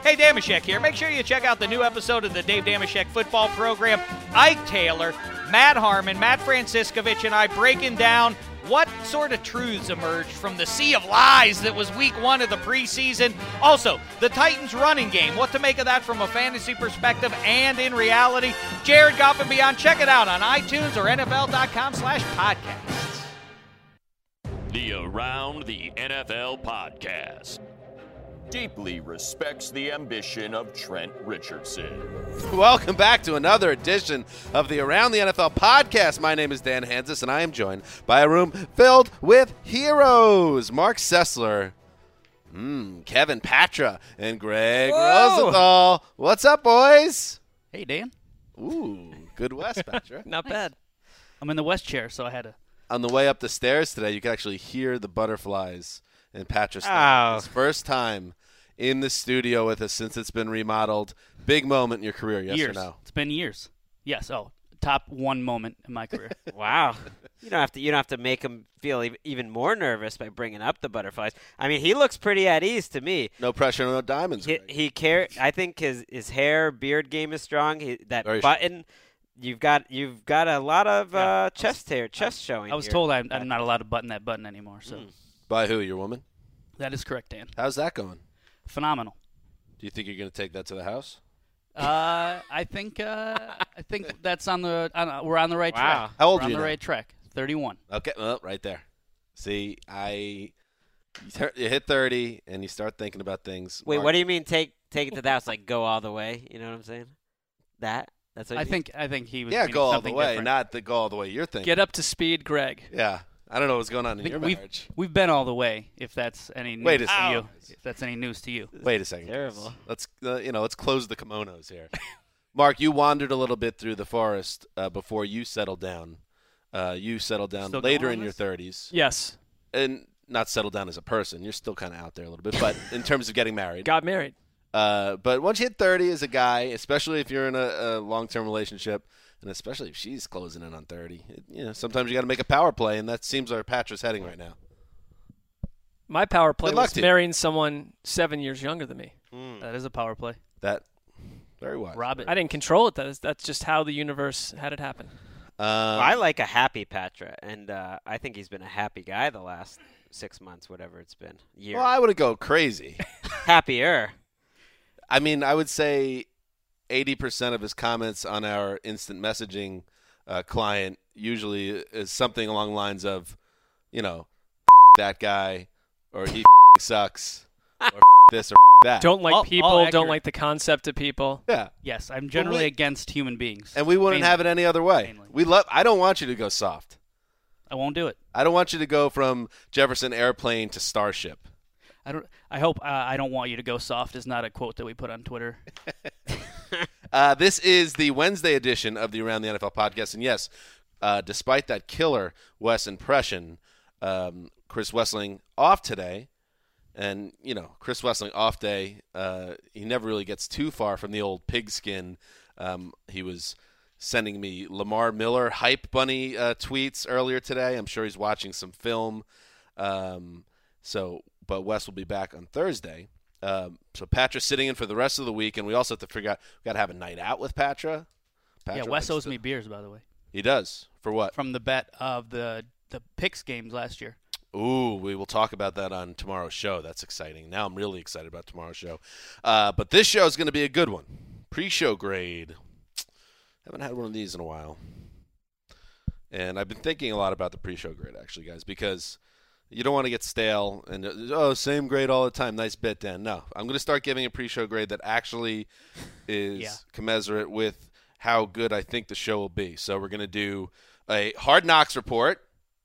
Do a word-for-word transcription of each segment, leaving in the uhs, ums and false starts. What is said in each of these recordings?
Hey, Damashek here. Make sure you check out the new episode of the Dave Damashek football program. Ike Taylor, Matt Harmon, Matt Franciscovich, and I breaking down what sort of truths emerged from the sea of lies that was week one of the preseason. Also, the Titans running game, what to make of that from a fantasy perspective and in reality. Jared Goff and Beyond. Check it out on iTunes or N F L dot com slash podcasts. The Around the N F L podcast deeply respects the ambition of Trent Richardson. Welcome back to another edition of the Around the N F L podcast. My name is Dan Hansis, and I am joined by a room filled with heroes. Mark Sessler, mm, Kevin Patra, and Greg Whoa. Rosenthal. What's up, boys? Hey, Dan. Ooh, good West, Patra. Not Nice. bad. I'm in the West chair, so I had to. On the way up the stairs today, you could actually hear the butterflies in Patra's stomach. Ow. His first time in the studio with us since it's been remodeled. Big moment in your career, yes years. or no? It's been years. Yes. Oh, top one moment in my career. Wow. You don't have to. You don't have to make him feel ev- even more nervous by bringing up the butterflies. I mean, he looks pretty at ease to me. No pressure, no diamonds. He, Greg. he care. I think his his hair, beard game is strong. He, that Very button. You've got you've got a lot of Yeah. uh, chest hair, chest showing. I was here. told I'm, I'm not allowed to button that button anymore, so Mm. By who, your woman? that is correct, Dan. How's that going? Phenomenal. Do you think you're going to take that to the house? Uh, I think uh, I think that's on the on, we're on the right Wow. track. How old we're are on you the now? right track. thirty-one. Okay, well, right there. See, I you, tur- you hit thirty and you start thinking about things. Wait, Mark, what do you mean? Take take it to the house, like go all the way? You know what I'm saying? That that's what I you mean? think I think he was Yeah, meaning go all the something way, different. not the go all the way you're thinking. Get up to speed, Greg. Yeah, I don't know what's going on I in think your we've, marriage. we've been all the way. If that's any news Wait a to second. you, if that's any news to you. Wait a second. Terrible. Let's uh, you know, let's close the kimonos here. Mark, you wandered a little bit through the forest uh, before you settled down. Uh, you settled down Still later going in on your this? thirties, Yes. and not settled down as a person. You're still kind of out there a little bit, but in terms of getting married. Got married. Uh, but once you hit thirty as a guy, especially if you're in a, a long-term relationship, and especially if she's closing in on thirty, it, you know, sometimes you got to make a power play, and that seems where Patra's heading right now. My power play Good luck was to you. marrying someone seven years younger than me. Mm. That is a power play. That very wise. Rob it. I didn't control it. That's, that's just how the universe had it happen. Um, Well, I like a happy Patra, and uh, I think he's been a happy guy the last six months, whatever it's been. Year. well, I wouldn't go crazy. Happier. I mean, I would say eighty percent of his comments on our instant messaging uh, client usually is something along the lines of, you know, that guy, or he sucks, or this or that. Don't like All- all people. accurate. Don't like the concept of people. Yeah. Yes, I'm generally we- against human beings. And we wouldn't Mainly. have it any other way. Mainly. We love. I don't want you to go soft. I won't do it. I don't want you to go from Jefferson Airplane to Starship. I don't. I hope. Uh, I don't want you to go soft. Is not a quote that we put on Twitter. Uh, this is the Wednesday edition of the Around the N F L podcast, and yes, uh, despite that killer Wes impression, um, Chris Wessling off today, and you know Chris Wessling off day. Uh, he never really gets too far from the old pigskin. Um, he was sending me Lamar Miller hype bunny uh, tweets earlier today. I'm sure he's watching some film. Um, so, but Wes will be back on Thursday. Um, so Patra's sitting in for the rest of the week, and we also have to figure out we got to have a night out with Patra. yeah, Patra Wes likes owes to- me beers, by the way, He does for what? from the bet of the the Picks games last year. Ooh, we will talk about that on tomorrow's show. That's exciting. Now I'm really excited about tomorrow's show. Uh, but this show is going to be a good one. Pre-show grade. Haven't had one of these in a while. And I've been thinking a lot about the pre-show grade, actually, guys, because you don't want to get stale and, uh, oh, same grade all the time. Nice bit, Dan. No, I'm going to start giving a pre-show grade that actually is Yeah. commensurate with how good I think the show will be. So we're going to do a Hard Knocks report.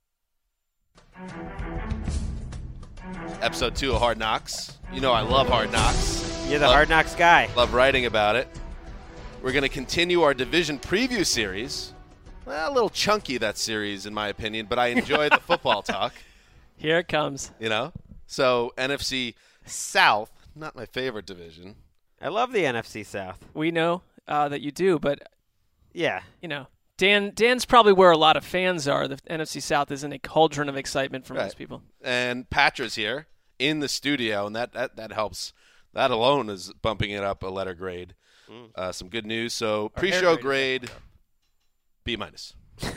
Episode two of Hard Knocks. You know I love Hard Knocks. You're the Love- Hard Knocks guy. Love writing about it. We're going to continue our division preview series. Well, a little chunky, that series, in my opinion, but I enjoy the football talk, Here it comes. you know? So, N F C South, not my favorite division. I love the N F C South. We know uh, that you do, but Yeah. you know, Dan. Dan's probably where a lot of fans are. The N F C South isn't a cauldron of excitement for Right. most people. And Patra's here in the studio, and that, that, that helps That alone is bumping it up a letter grade. Mm. Uh, some good news. So Or pre-show hair grade, B minus.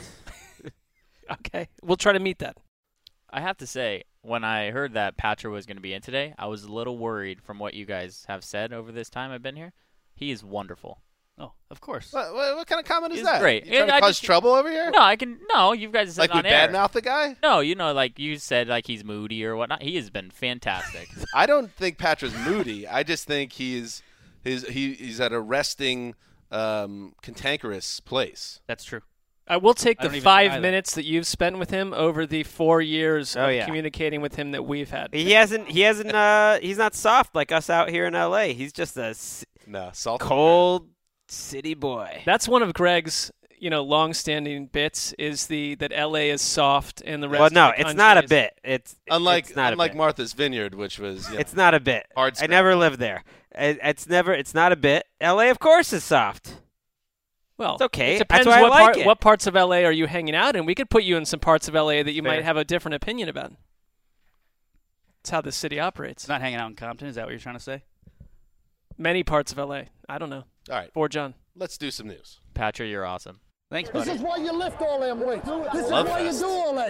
Okay, we'll try to meet that. I have to say, when I heard that Patra was going to be in today, I was a little worried from what you guys have said over this time I've been here. He is wonderful. Oh, of course. What, what, what kind of comment is He's that? great. You trying And to I cause just- trouble over here? No, I can. No, you guys said like it we on air. badmouth the guy? No, you know, like you said, like he's moody or whatnot. He has been fantastic. I don't think Patra's moody. I just think he's his he, he's at a resting, um, cantankerous place. That's true. I will take I the don't even five deny that. minutes that you've spent with him over the four years Oh, of yeah. communicating with him that we've had. He hasn't. He hasn't. Uh, he's not soft like us out here in L A. He's just a s- No, salt. cold city boy. That's one of Greg's, you know, long-standing bits is the that L A is soft and the rest. Well, no, of the it's not a country is- bit. It's Unlike it's not unlike a bit. Martha's Vineyard, which was you know, It's not a bit. hard. I never lived there. It, it's never. It's not a bit. L A, of course, is soft. Well, It's okay. It depends That's why I what like part, it. what parts of L A are you hanging out in. We could put you in some parts of L A that you Fair. might have a different opinion about. That's how the city operates. It's not hanging out in Compton. Is that what you're trying to say? Many parts of L A. I don't know. All right, For John. let's do some news. Patra, you're awesome. Thanks, This buddy. is why you lift all them weights. This is Love why fest. you do all that.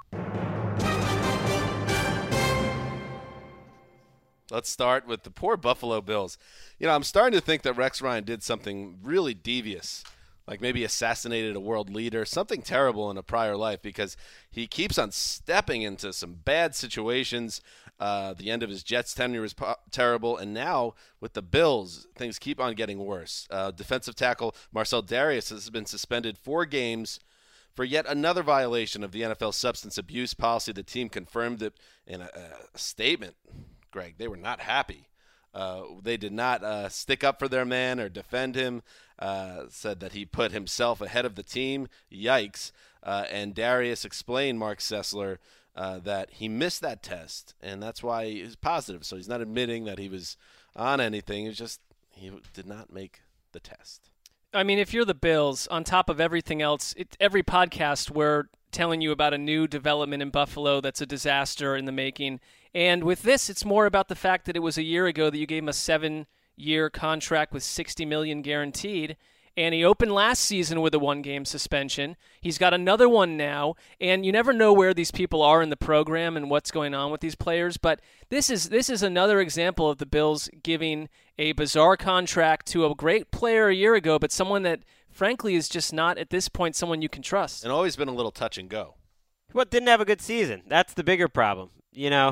Let's start with the poor Buffalo Bills. You know, I'm starting to think that Rex Ryan did something really devious, like maybe assassinated a world leader, something terrible in a prior life, because he keeps on stepping into some bad situations. Uh, the end of his Jets tenure was po- terrible, and now with the Bills, things keep on getting worse. Uh, defensive tackle Marcel Darius has been suspended four games for yet another violation of the N F L substance abuse policy. The team confirmed it in a, a statement. Greg, they were not happy. Uh, they did not uh, stick up for their man or defend him, uh, said that he put himself ahead of the team. Yikes. Uh, and Darius explained, Mark Sessler, uh, that he missed that test, and that's why he was positive. So he's not admitting that he was on anything. It was just he did not make the test. I mean, if you're the Bills, on top of everything else, it, every podcast we're telling you about a new development in Buffalo that's a disaster in the making. And with this, it's more about the fact that it was a year ago that you gave him a seven-year contract with sixty million dollars guaranteed, and he opened last season with a one-game suspension. He's got another one now, and you never know where these people are in the program and what's going on with these players. But this is this is another example of the Bills giving a bizarre contract to a great player a year ago, but someone that, frankly, is just not, at this point, someone you can trust. And always been a little touch and go. Well, didn't have a good season. That's the bigger problem. You know,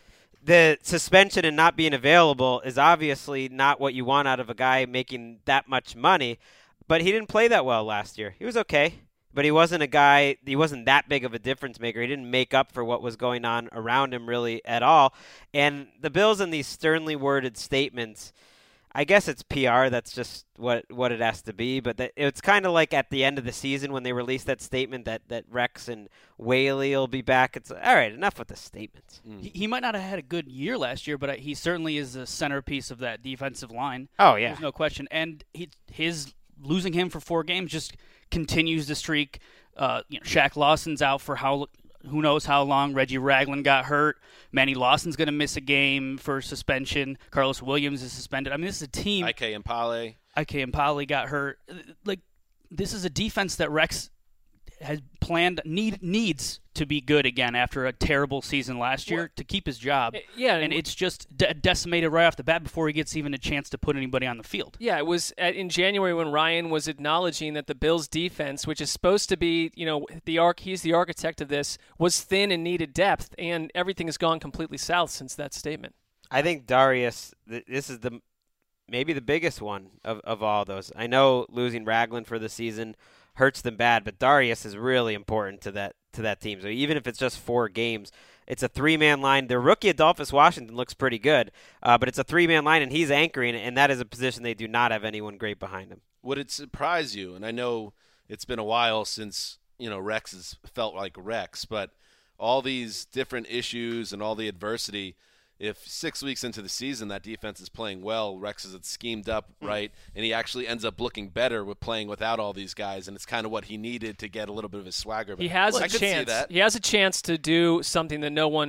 the suspension and not being available is obviously not what you want out of a guy making that much money. But he didn't play that well last year. He was okay, but he wasn't a guy, he wasn't that big of a difference maker. He didn't make up for what was going on around him really at all. And the Bills in these sternly worded statements, I guess it's P R. That's just what what it has to be. But the, it's kind of like at the end of the season when they released that statement that, that Rex and Whaley will be back. It's all right, enough with the statements. He, he might not have had a good year last year, but uh, he certainly is the centerpiece of that defensive line. Oh, yeah. There's no question. And he, his losing him for four games just continues the streak. Uh, you know, Shaq Lawson's out for how who knows how long. Reggie Ragland got hurt. Manny Lawson's going to miss a game for suspension. Carlos Williams is suspended. I mean, this is a team. Ike Impale. Ike Impale got hurt. Like, this is a defense that Rex has planned need needs to be good again after a terrible season last year to keep his job. Yeah, and it's just de- decimated right off the bat before he gets even a chance to put anybody on the field. Yeah, it was at, in January when Ryan was acknowledging that the Bills' defense, which is supposed to be, you know, the arc, he's the architect of this, was thin and needed depth, and everything has gone completely south since that statement. I think Darius, th- this is the maybe the biggest one of, of all those. I know losing Ragland for the season hurts them bad, but Darius is really important to that to that team. So even if it's just four games, it's a three-man line. Their rookie Adolphus Washington looks pretty good, uh, but it's a three-man line, and he's anchoring, and that is a position they do not have anyone great behind him. Would it surprise you? And I know it's been a while since, you know, Rex has felt like Rex, but all these different issues and all the adversity, if six weeks into the season that defense is playing well, Rex is schemed up right, and he actually ends up looking better with playing without all these guys, and it's kind of what he needed to get a little bit of his swagger back. He has I a could see chance. that. He has a chance to do something that no one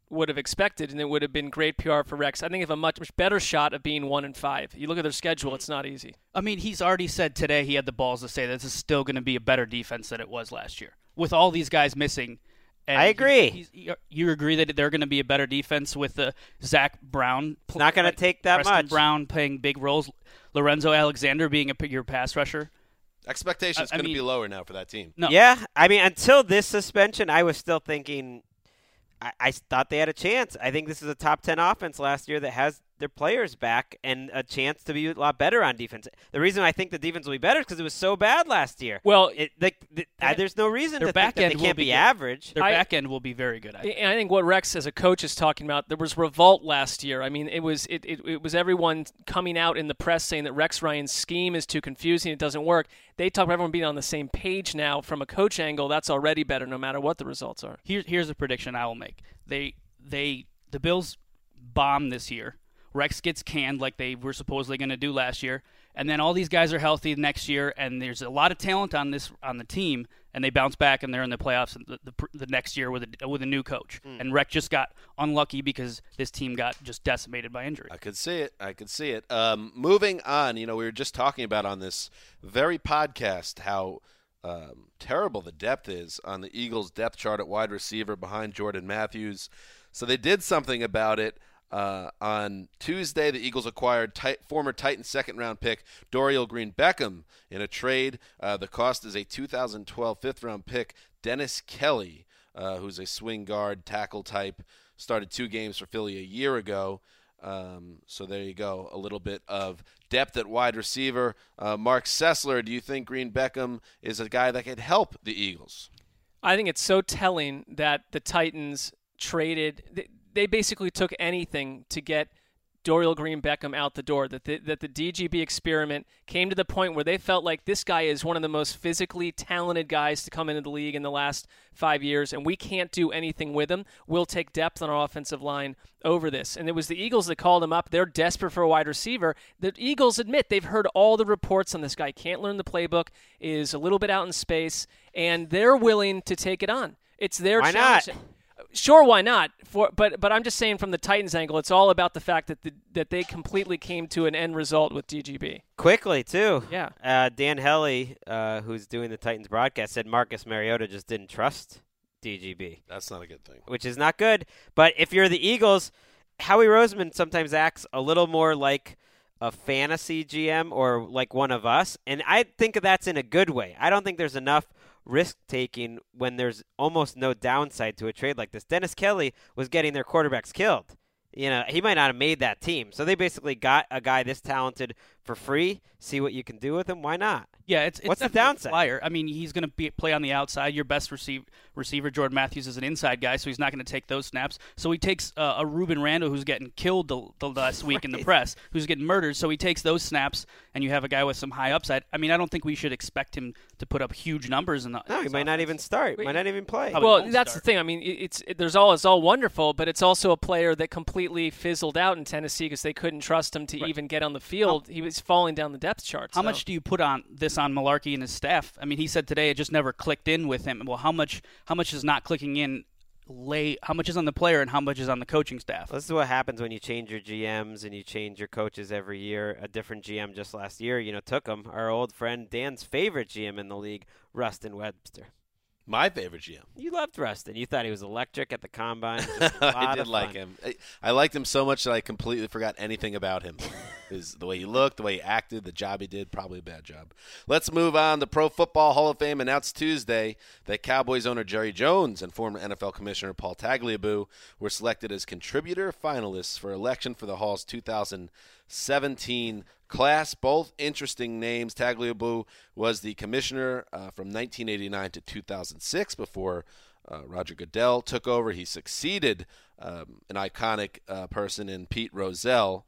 would have expected, and it would have been great P R for Rex. I think they have a much, much better shot of being one and five. You look at their schedule; it's not easy. I mean, he's already said today he had the balls to say that this is still going to be a better defense than it was last year. With all these guys missing, and I agree. He's, he's, you agree that they're going to be a better defense with the Zach Brown? It's not going to take that Preston much. Brown playing big roles, Lorenzo Alexander being a your pass rusher. Expectations I, I going to mean, be lower now for that team. No. Yeah, I mean, until this suspension, I was still thinking. I, I thought they had a chance. I think this is a top ten offense last year that has their players back and a chance to be a lot better on defense. The reason I think the defense will be better is because it was so bad last year. Well, it, the, the, uh, there's no reason their to back think that end they can't will be be good. average. Their I, back end will be very good. I think. And I think what Rex as a coach is talking about, there was revolt last year. I mean, it was it, it, it was everyone coming out in the press saying that Rex Ryan's scheme is too confusing, it doesn't work. They talk about everyone being on the same page now. From a coach angle, that's already better no matter what the results are. Here's here's a prediction I will make. They they the Bills bomb this year. Rex gets canned like they were supposedly going to do last year, and then all these guys are healthy next year, and there's a lot of talent on this on the team, and they bounce back and they're in the playoffs the, the, the next year with a with a new coach. Mm. And Rex just got unlucky because this team got just decimated by injury. I could see it. I could see it. Um, moving on, you know, we were just talking about on this very podcast how um, terrible the depth is on the Eagles' depth chart at wide receiver behind Jordan Matthews. So they did something about it. Uh, on Tuesday, the Eagles acquired tit- former Titans second-round pick Dorial Green-Beckham in a trade. Uh, the cost is a two thousand twelve fifth-round pick, Dennis Kelly, uh, who's a swing guard tackle type, started two games for Philly a year ago. Um, so there you go, a little bit of depth at wide receiver. Uh, Mark Sessler, do you think Green-Beckham is a guy that could help the Eagles? I think it's so telling that the Titans traded – they basically took anything to get Dorial Green-Beckham out the door, that the, that the D G B experiment came to the point where they felt like this guy is one of the most physically talented guys to come into the league in the last five years, and we can't do anything with him. We'll take depth on our offensive line over this. And it was the Eagles that called him up. They're desperate for a wide receiver. The Eagles admit they've heard all the reports on this guy. Can't learn the playbook, is a little bit out in space, and they're willing to take it on. It's their Why challenge. not? Sure, why not? For but but I'm just saying from the Titans angle, it's all about the fact that the, that they completely came to an end result with D G B. Quickly, too. Yeah. Uh, Dan Hellie, uh, who's doing the Titans broadcast, said Marcus Mariota just didn't trust D G B. That's not a good thing. Which is not good. But if you're the Eagles, Howie Roseman sometimes acts a little more like a fantasy G M or like one of us, and I think that's in a good way. I don't think there's enough risk-taking when there's almost no downside to a trade like this. Dennis Kelly was getting their quarterbacks killed. You know, he might not have made that team. So they basically got a guy this talented for free. See what you can do with him. Why not? Yeah, it's, it's What's the definitely a downside? flyer. I mean, he's going to play on the outside. Your best receive, receiver, Jordan Matthews, is an inside guy, so he's not going to take those snaps. So he takes uh, a Ruben Randall who's getting killed the, the last week right. in the press, who's getting murdered. So he takes those snaps, and you have a guy with some high upside. I mean, I don't think we should expect him to put up huge numbers in the. No, he might not even start. Might not even play. Probably Well, won't that's start. the thing. I mean, it, it's it, there's all it's all wonderful, but it's also a player that completely fizzled out in Tennessee because they couldn't trust him to Right. even get on the field. He was falling down the depth chart. How so. much do you put on this on Malarkey and his staff? I mean, he said today it just never clicked in with him. Well, how much how much is not clicking in? Lay how much is on the player and how much is on the coaching staff? This is what happens when you change your G Ms and you change your coaches every year. A different G M just last year, you know, took him. Our old friend Dan's favorite G M in the league, Rustin Webster. My favorite G M. You loved Rustin. You thought he was electric at the combine. Just a I lot did of like fun. him. I, I liked him so much that I completely forgot anything about him. His, the way he looked, the way he acted, the job he did, probably a bad job. Let's move on. The Pro Football Hall of Fame announced Tuesday that Cowboys owner Jerry Jones and former N F L Commissioner Paul Tagliabue were selected as contributor finalists for election for the Hall's two thousand seventeen class. Both interesting names. Tagliabue was the commissioner uh, from nineteen eighty-nine to two thousand six before uh, Roger Goodell took over. He succeeded um, an iconic uh, person in Pete Rozelle.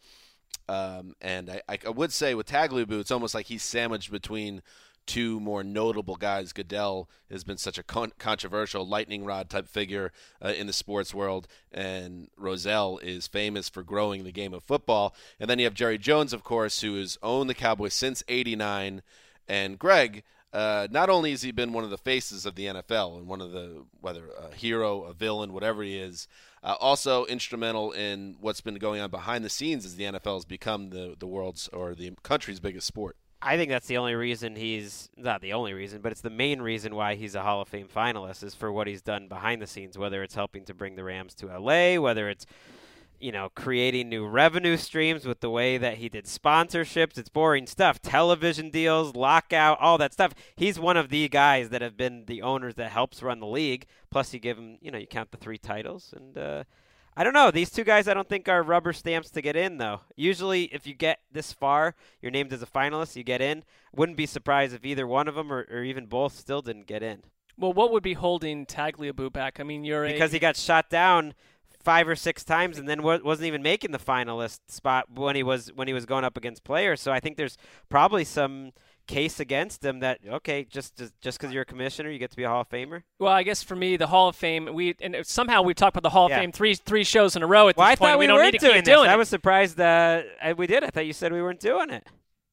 Um, and I, I would say with Tagliabue, it's almost like he's sandwiched between two more notable guys. Goodell has been such a con- controversial lightning rod type figure uh, in the sports world, and Rozelle is famous for growing the game of football. And then you have Jerry Jones, of course, who has owned the Cowboys since eighty-nine. And Greg, uh, not only has he been one of the faces of the N F L and one of the, whether a hero, a villain, whatever he is, uh, also instrumental in what's been going on behind the scenes as the N F L has become the, the world's or the country's biggest sport. I think that's the only reason he's not the only reason, but it's the main reason why he's a Hall of Fame finalist is for what he's done behind the scenes, whether it's helping to bring the Rams to L A, whether it's, you know, creating new revenue streams with the way that he did sponsorships. It's boring stuff. Television deals, lockout, all that stuff. He's one of the guys that have been the owners that helps run the league. Plus you give him, you know, you count the three titles and, uh, I don't know. These two guys I don't think are rubber stamps to get in, though. Usually, if you get this far, you're named as a finalist, you get in. Wouldn't be surprised if either one of them or, or even both still didn't get in. Well, what would be holding Tagliabue back? I mean, you're Because a... he got shot down five or six times and then wasn't even making the finalist spot when he was when he was going up against players. So I think there's probably some case against him that, okay, just just because you're a commissioner, you get to be a Hall of Famer? Well, I guess for me, the Hall of Fame, we and somehow we talked about the Hall of Yeah. Fame three three shows in a row at this Well, I point. thought we, don't weren't need to doing keep this. doing I it. was surprised that uh, we did. I thought you said we weren't doing it.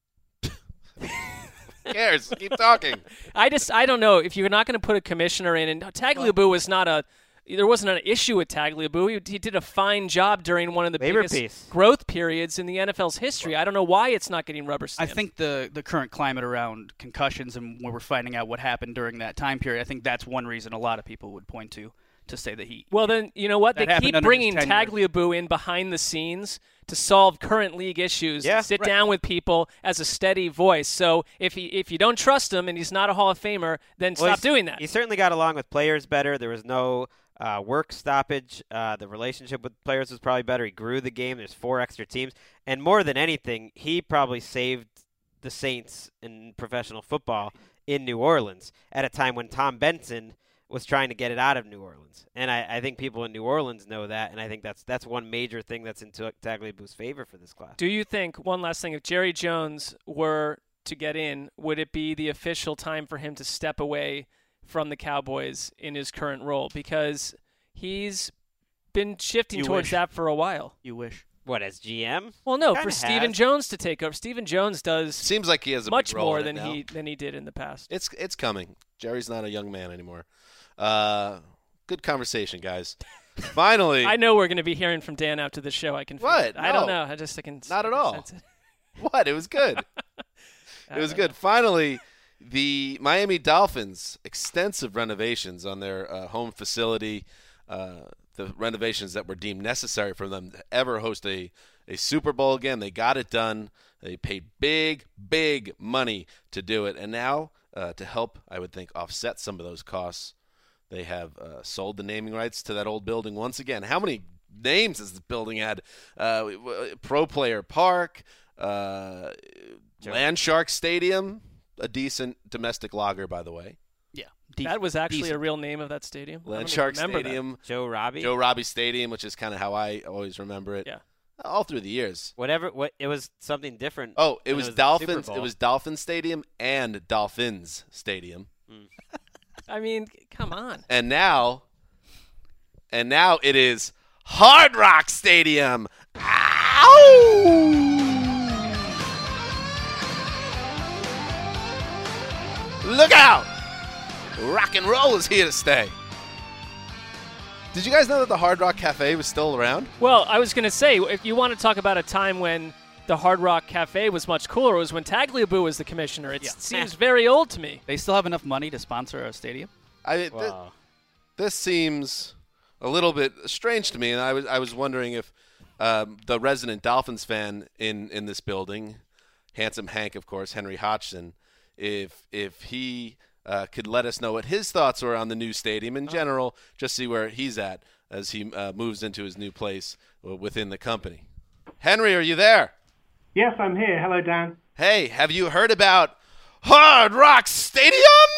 Who cares? Keep talking. I just I don't know if you're not going to put a commissioner in, and Tagliabue was not a there wasn't an issue with Tagliabue. He, he did a fine job during one of the Labor biggest peace. growth periods in the N F L's history. I don't know why it's not getting rubber I stamped. think the the current climate around concussions and when we're finding out what happened during that time period, I think that's one reason a lot of people would point to to say that he. Well, then you know what That they happened keep under his bringing tenure. Tagliabue in behind the scenes to solve current league issues. Yeah, and sit right. down with people as a steady voice. So if he if you don't trust him and he's not a Hall of Famer, then Well, stop he's- doing that. He certainly got along with players better. There was no uh, work stoppage. Uh, the relationship with players was probably better. He grew the game. There's four extra teams. And more than anything, he probably saved the Saints in professional football in New Orleans at a time when Tom Benson was trying to get it out of New Orleans. And I, I think people in New Orleans know that, and I think that's that's one major thing that's in Tagliabue's favor for this class. Do you think, one last thing, if Jerry Jones were to get in, would it be the official time for him to step away from the Cowboys in his current role? Because he's been shifting You towards wish. that for a while. You wish. What, as G M? Well, no, Kinda for Stephen has. Jones to take over. Stephen Jones does Seems like he has a much big role more in it than now. he than he did in the past. It's it's coming. Jerry's not a young man anymore. Uh, good conversation, guys. Finally, I know we're going to be hearing from Dan after the show. I can. feel What? it. I don't No. know. I just I can. Not I at can all. sense it. what? It was good. It was good. Finally, the Miami Dolphins extensive renovations on their uh, home facility, uh, the renovations that were deemed necessary for them to ever host a, a Super Bowl again. They got it done. They paid big, big money to do it. And now, uh, to help, I would think, offset some of those costs, they have uh, sold the naming rights to that old building once again. How many names has this building had? Uh, Pro Player Park, uh, Landshark Stadium, a decent domestic lager, by the way. Yeah. That was actually decent. a real name of that stadium. I don't even Landshark remember that. Stadium, Joe Robbie? Joe Robbie Stadium, which is kind of how I always remember it. Yeah. All through the years. Whatever. What it was something different. Oh, it when was, the Super Dolphins. Bowl. It was Dolphin Stadium and Dolphins Stadium. I mean, come on. And now, and now it is Hard Rock Stadium. Ow! Look out! Rock and roll is here to stay. Did you guys know that the Hard Rock Cafe was still around? Well, I was going to say, if you want to talk about a time when the Hard Rock Cafe was much cooler, it was when Tagliabue was the commissioner. It Yeah. seems very old to me. They still have enough money to sponsor a stadium? I th- Wow. this seems a little bit strange to me, and I was I was wondering if um, the resident Dolphins fan in, in this building, Handsome Hank, of course, Henry Hodgson, if if he uh, could let us know what his thoughts were on the new stadium in general, just see where he's at as he uh, moves into his new place uh, within the company. Henry, are you there? Yes, I'm here. Hello, Dan. Hey, have you heard about Hard Rock Stadium?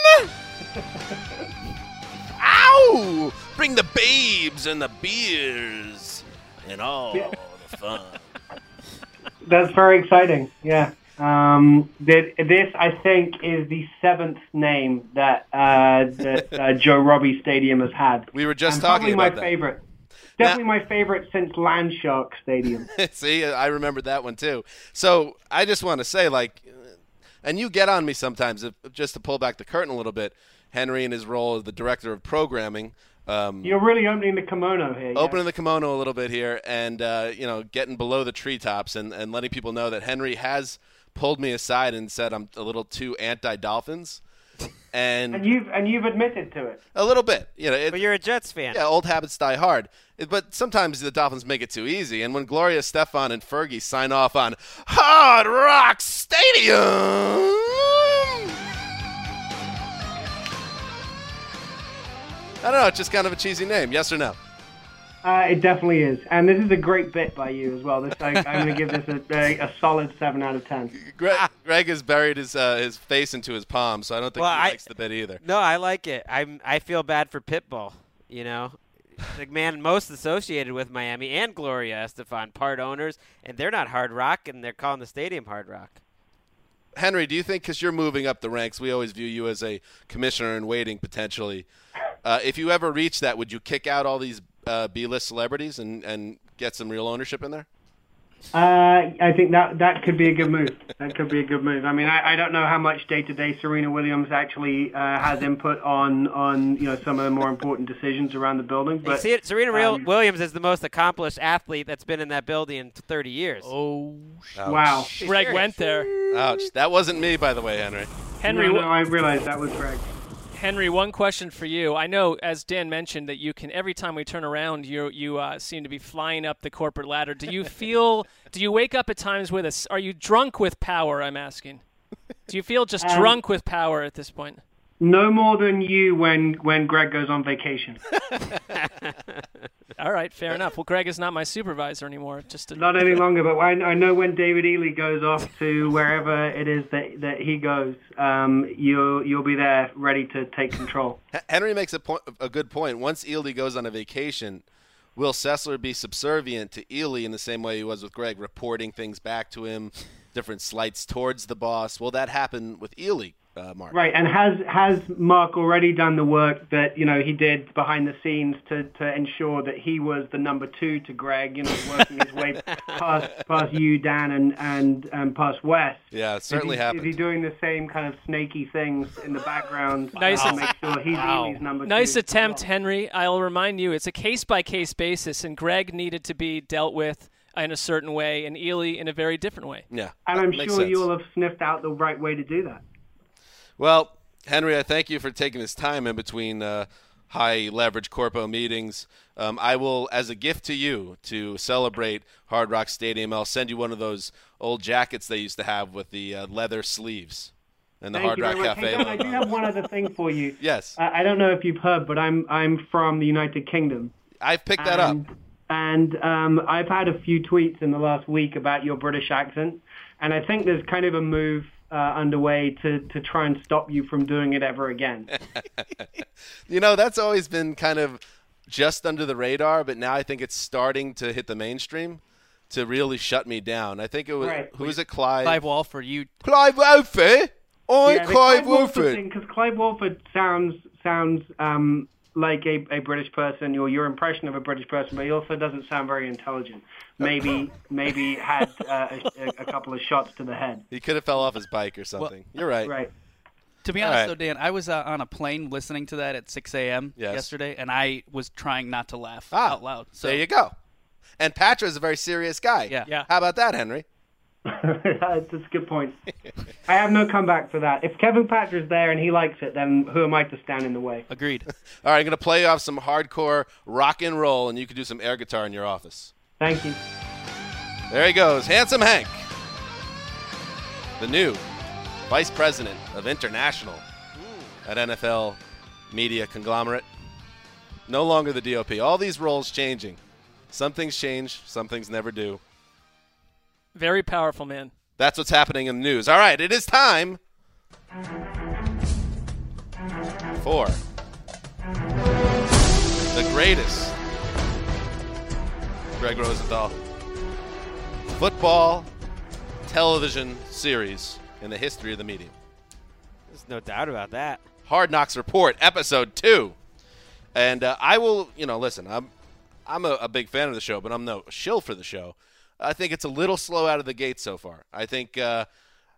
Ow! Bring the babes and the beers and all Yeah. the fun. That's very exciting. Yeah. Um, th- this, I think, is the seventh name that uh, that uh, Joe Robbie Stadium has had. We were just and talking probably about my that. favorite. Definitely my favorite since Landshark Stadium. See, I remembered that one too. So I just want to say, like, And you get on me sometimes, if, just to pull back the curtain a little bit. Henry in his role as the director of programming. Um, You're really opening the kimono here. Opening yeah. the kimono a little bit here, and uh, you know, getting below the treetops, and, and letting people know that Henry has pulled me aside and said I'm a little too anti-Dolphins, and, and you've and you've admitted to it a little bit. You know, it, but you're a Jets fan. Yeah, old habits die hard. It, but sometimes the Dolphins make it too easy, and when Gloria Estefan and Fergie sign off on Hard Rock Stadium. I don't know, it's just kind of a cheesy name. Yes or no? Uh, it definitely is. And this is a great bit by you as well. This I, I'm going to give this a, a, a solid seven out of ten. Greg, Greg has buried his uh, his face into his palm, so I don't think well, he I, likes the bit either. No, I like it. I'm, I feel bad for Pitbull, you know. The man most associated with Miami and Gloria Estefan, part owners, and they're not Hard Rock, and they're calling the stadium Hard Rock. Henry, do you think, because you're moving up the ranks, we always view you as a commissioner in waiting potentially. Uh, if you ever reach that, would you kick out all these uh, B-list celebrities and, and get some real ownership in there? Uh, I think that that could be a good move. That could be a good move. I mean, I, I don't know how much day-to-day Serena Williams actually uh, has input on, on you know some of the more important decisions around the building. But See, Serena um, Williams is the most accomplished athlete that's been in that building in thirty years. Oh, Ouch. wow. Greg went there. Ouch. That wasn't me, by the way, Henry. Henry, no, no, I realized that was Greg. Henry, one question for you. I know, as Dan mentioned, that you can every time we turn around, you you uh, seem to be flying up the corporate ladder. Do you feel? do you wake up at times with a? Are you drunk with power? I'm asking. Do you feel just Um, drunk with power at this point? No more than you when, when Greg goes on vacation. All right, fair enough. Well, Greg is not my supervisor anymore. Just to, Not any longer, but I, I know when David Ely goes off to wherever it is that, that he goes, um, you'll you'll be there ready to take control. H- Henry makes a, point, a good point. Once Ely goes on a vacation, will Sessler be subservient to Ely in the same way he was with Greg, reporting things back to him, different slights towards the boss? Will that happen with Ely? Uh, Mark. Right, and has has Mark already done the work that you know he did behind the scenes to, to ensure that he was the number two to Greg, you know, working his way past past you, Dan, and and um, past Wes. Yeah, it certainly is he, happened. Is he doing the same kind of snaky things in the background Nice to att- make sure he's Wow. Ely's number Nice two? attempt, as well? Henry. I'll remind you, it's a case-by-case basis, and Greg needed to be dealt with in a certain way, and Ely in a very different way. Yeah, And I'm that makes sure sense. you'll have sniffed out the right way to do that. Well, Henry, I thank you for taking this time in between uh, high-leverage corpo meetings. Um, I will, as a gift to you, to celebrate Hard Rock Stadium, I'll send you one of those old jackets they used to have with the uh, leather sleeves and the Thank Hard you Rock very much. Cafe Hey, Dan, I logo. do have one other thing for you. Yes. Uh, I don't know if you've heard, but I'm I'm from the United Kingdom. I've picked that and, up. And um, I've had a few tweets in the last week about your British accent, and I think there's kind of a move uh, underway to, to try and stop you from doing it ever again. You know, that's always been kind of just under the radar, but now I think it's starting to hit the mainstream to really shut me down. I think it was, Right. who was it, Clive? Clive Walford, you Clive Walford? I'm Yeah, the Clive Walford Walford. thing, because Clive Walford sounds sounds um, like a, a British person, or your impression of a British person, but he also doesn't sound very intelligent. Maybe maybe had uh, a, a couple of shots to the head. He could have fell off his bike or something. You're right. Right. To be All honest, right. though, Dan, I was uh, on a plane listening to that at six a.m. Yes. yesterday, and I was trying not to laugh Ah, out loud. So There you go. And Patra is a very serious guy. Yeah. Yeah. How about that, Henry? That's a good point. I have no comeback for that. If Kevin Patrick's there and he likes it, then who am I to stand in the way? agreed. All right, I'm going to play off some hardcore rock and roll, and you can do some air guitar in your office. Thank you. There he goes, Handsome Hank, the new Vice President of International at N F L Media Conglomerate. No longer the D O P. All these roles changing. Some things change, some things never do. Very powerful, man. That's what's happening in the news. All right, it is time for the greatest Greg Rosenthal football television series in the history of the medium. There's no doubt about that. Hard Knocks Report, episode two. And uh, I will, you know, listen, I'm I'm a, a big fan of the show, but I'm no shill for the show. I think it's a little slow out of the gate so far. I think uh,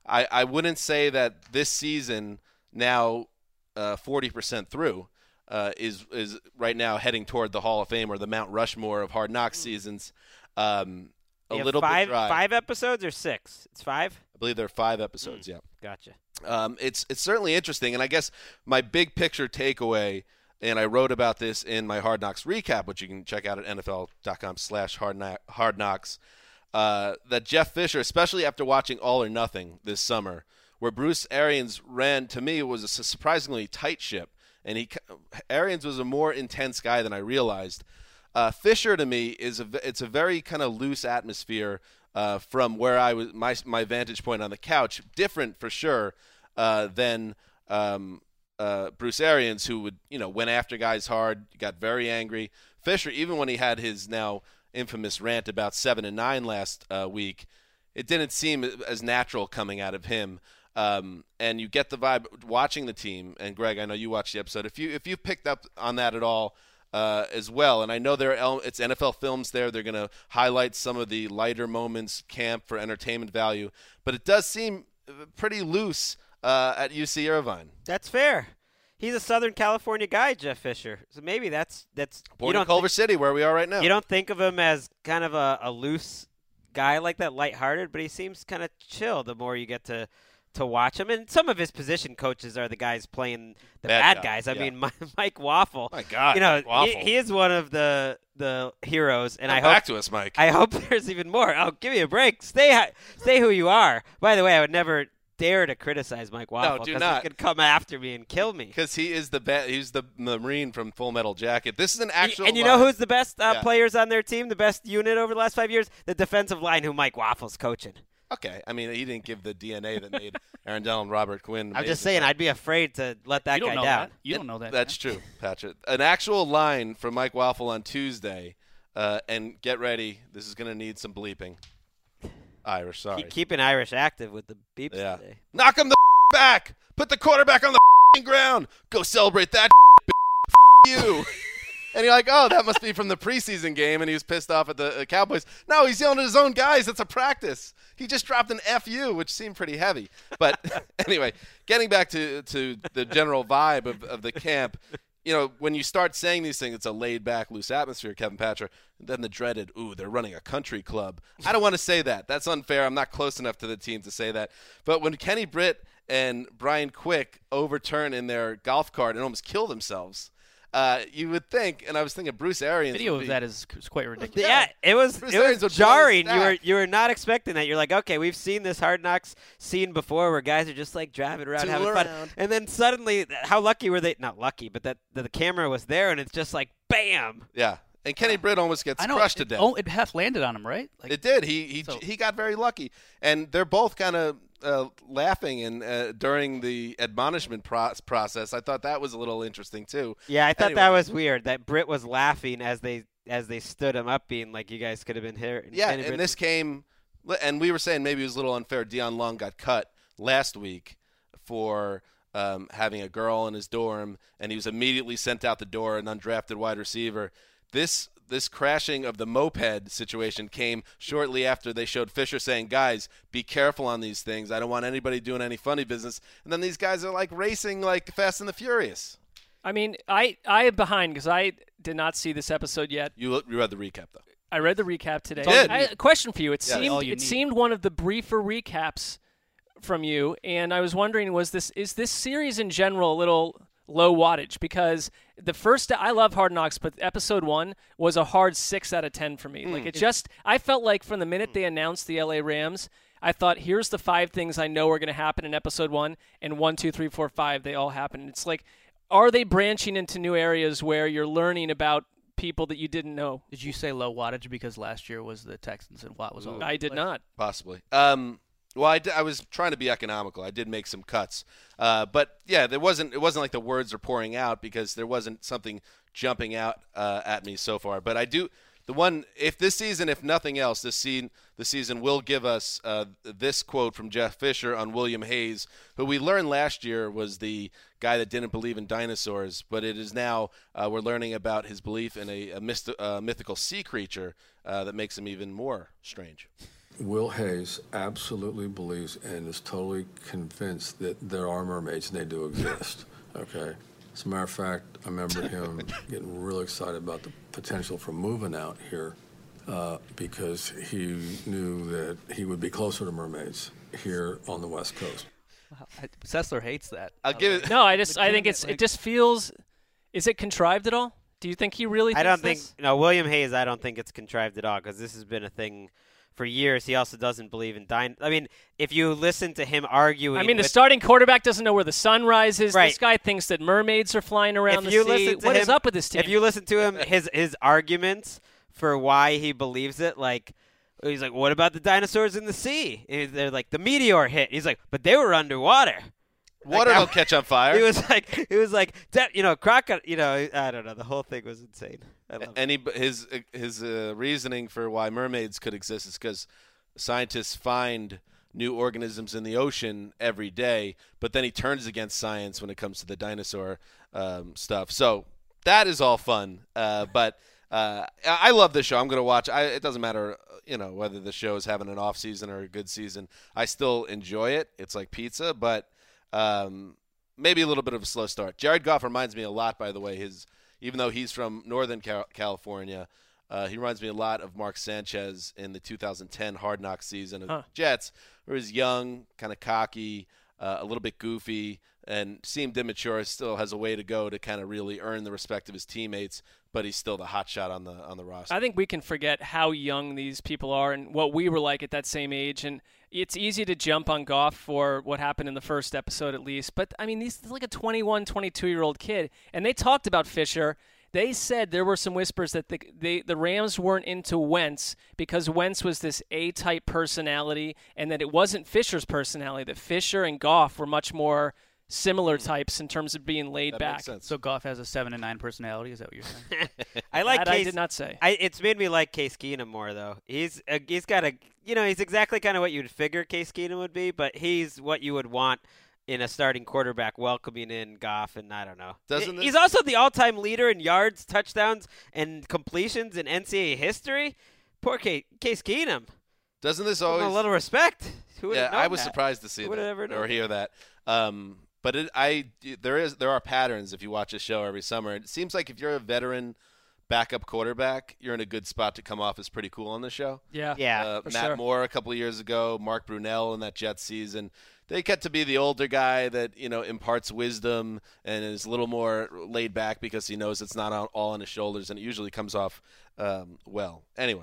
I, I wouldn't say that this season now uh, forty percent through uh, is is right now heading toward the Hall of Fame or the Mount Rushmore of Hard Knocks seasons. Um, a You have little five, bit dry. Five episodes or six? It's five? I believe there are five episodes, Mm. yeah. Gotcha. Um, it's it's certainly interesting, and I guess my big picture takeaway, and I wrote about this in my Hard Knocks recap, which you can check out at N F L dot com slash hard knocks, uh, that Jeff Fisher, especially after watching All or Nothing this summer, where Bruce Arians ran, to me, it was a surprisingly tight ship, and he Arians was a more intense guy than I realized. Uh, Fisher, to me, is a it's a very kind of loose atmosphere uh, from where I was my my vantage point on the couch, different for sure uh, than um, uh, Bruce Arians, who would you know went after guys hard, got very angry. Fisher, even when he had his now infamous rant about seven and nine last uh, week, it didn't seem as natural coming out of him. Um, and you get the vibe watching the team. And Greg, I know you watched the episode. If you if you picked up on that at all. Uh, as well, and I know there are it's N F L Films there. They're going to highlight some of the lighter moments, camp for entertainment value, but it does seem pretty loose uh, at U C Irvine. That's fair. He's a Southern California guy, Jeff Fisher. So maybe that's that's Born in Culver City, where we are right now. You don't think of him as kind of a, a loose guy like that, lighthearted, but he seems kind of chill the more you get to. to watch him. And some of his position coaches are the guys playing the bad, bad guys. guy, I yeah. mean, my, Mike Waffle. My God, you know, Mike Waffle. He, he is one of the the heroes. And Come I hope back to us, Mike. I hope there's even more. Oh, give me a break. Stay, stay who you are. By the way, I would never dare to criticize Mike Waffle do because not. he could come after me and kill me. Because he is the be- he's the Marine from Full Metal Jacket. This is an actual. And you line. know who's the best uh, Yeah. players on their team? The best unit over the last five years? The defensive line, who Mike Waffle's coaching. Okay, I mean he didn't give the D N A that made Aaron Dell and Robert Quinn. I'm amazing. just saying, I'd be afraid to let that You don't guy know down. that. You don't know that. That's true, Patrick. An actual line from Mike Waffle on Tuesday, uh, and get ready. This is going to need some bleeping. Irish, sorry. Keep, keeping Irish active with the beeps Yeah. today. Knock him the back. Put the quarterback on the ground. Go celebrate that. You. And you're like, oh, that must be from the preseason game, and he was pissed off at the uh, Cowboys. No, he's yelling at his own guys. That's a practice. He just dropped an F U, which seemed pretty heavy. But anyway, getting back to, to the general vibe of, of the camp, you know, when you start saying these things, it's a laid-back, loose atmosphere, Kevin Patrick. And then the dreaded, ooh, they're running a country club. I don't want to say that. That's unfair. I'm not close enough to the team to say that. But when Kenny Britt and Brian Quick overturn in their golf cart and almost kill themselves, Uh, you would think, and I was thinking Bruce Arians. Video would of be, that is, is quite ridiculous. Yeah, it was Bruce it Arians was would blow his jarring. You were stack. you were not expecting that. You're like, okay, we've seen this Hard Knocks scene before, where guys are just like driving around Tool having around. fun, and then suddenly, how lucky were they? Not lucky, but that, that the camera was there, and it's just like, bam. Yeah, and Kenny Britt almost gets I know. crushed it, to death. Oh, it half landed on him, right? Like, It did. He he So- he got very lucky, and they're both kind of uh, laughing and uh, during the admonishment pro- process. I thought that was a little interesting too. Yeah, I thought Anyway. that was weird. That Britt was laughing as they as they stood him up, being like, "You guys could have been here." Yeah, Kenny and Britt- this came, and we were saying maybe it was a little unfair. Dion Long got cut last week for um, having a girl in his dorm, and he was immediately sent out the door, an undrafted wide receiver. This this crashing of the moped situation came shortly after they showed Fisher saying, guys, be careful on these things. I don't want anybody doing any funny business. And then these guys are like racing like Fast and the Furious. I mean, I I am behind because I did not see this episode yet. You, look, you read the recap, though. I read the recap today. You did? I, a question for you. It Yeah. seemed All you it need. seemed one of the briefer recaps from you, and I was wondering, was this is this series in general a little low wattage? Because the first, I love Hard Knocks, but episode one was a hard six out of ten for me. Mm. Like it just, I felt like from the minute they announced the L A Rams, I thought, here's the five things I know are going to happen in episode one, and one, two, three, four, five, they all happen. And it's like, are they branching into new areas where you're learning about people that you didn't know? did you say low wattage because last year was the Texans and Watt was all? I did not. Possibly. Um, well, I, d- I was trying to be economical. I did make some cuts, uh, but yeah, there wasn't. It wasn't like the words are pouring out because there wasn't something jumping out uh, at me so far. But I do. The one, if this season, if nothing else, this season, the season will give us uh, this quote from Jeff Fisher on William Hayes, who we learned last year was the guy that didn't believe in dinosaurs, but it is now uh, we're learning about his belief in a, a myst- uh, mythical sea creature uh, that makes him even more strange. Will Hayes absolutely believes and is totally convinced that there are mermaids and they do exist. Okay. As a matter of fact, I remember him getting really excited about the potential for moving out here uh, because he knew that he would be closer to mermaids here on the West Coast. Wow. Sessler hates that. I'll give it. No, I just I think it's it just feels. Is it contrived at all? Do you think he really? I don't thinks think. No, William Hayes. I don't think it's contrived at all because this has been a thing for years. He also doesn't believe in dine. I mean, if you listen to him arguing, I mean, the with, starting quarterback doesn't know where the sun rises. Right. This guy thinks that mermaids are flying around if the you sea. listen to What him, is up with this team? If you listen to him, his his arguments for why he believes it, like he's like, "What about the dinosaurs in the sea?" And they're like, "The meteor hit." He's like, "But they were underwater." Water Like, don't catch on fire. He was like, he was like, you know, crocodile. You know, I don't know. The whole thing was insane. I love and he, his his uh, reasoning for why mermaids could exist is because scientists find new organisms in the ocean every day, but then he turns against science when it comes to the dinosaur um, stuff. So that is all fun, uh, but uh, I love this show. I'm going to watch. I, it doesn't matter, you know, whether the show is having an off season or a good season. I still enjoy it. It's like pizza, but um, maybe a little bit of a slow start. Jared Goff reminds me a lot, by the way. His even though he's from Northern Cal- California. Uh, he reminds me a lot of Mark Sanchez in the two thousand ten Hard Knocks season of Huh. Jets, where he's young, kind of cocky, uh, a little bit goofy, and seemed immature. Still has a way to go to kind of really earn the respect of his teammates, but he's still the hot shot on the on the roster. I think we can forget how young these people are and what we were like at that same age. And it's easy to jump on Goff for what happened in the first episode at least. But, I mean, he's like a twenty-one, twenty-two-year-old kid. And they talked about Fisher. They said there were some whispers that the, they, the Rams weren't into Wentz because Wentz was this A-type personality and that it wasn't Fisher's personality, that Fisher and Goff were much more similar types in terms of being laid That back. makes sense. So Goff has a seven and nine personality. Is that what you're saying? I like. That Case, I did not say. I, it's made me like Case Keenum more though. He's uh, he's got a you know he's exactly kind of what you'd figure Case Keenum would be, but he's what you would want in a starting quarterback welcoming in Goff, and I don't know. Doesn't He's this- also the all-time leader in yards, touchdowns, and completions in N C double A history. Poor Case, Case Keenum. Doesn't this Give him always a little respect. Who Yeah, would've known I was that? surprised to see Who would've that ever or known? hear that. Um, but it, I there is there are patterns if you watch a show every summer. It seems like if you're a veteran backup quarterback, you're in a good spot to come off as pretty cool on the show. Yeah, Yeah, Uh, for Matt sure. Moore a couple of years ago, Mark Brunell in that Jets season. They get to be the older guy that, you know, imparts wisdom and is a little more laid back because he knows it's not all all on his shoulders, and it usually comes off um, well. Anyway,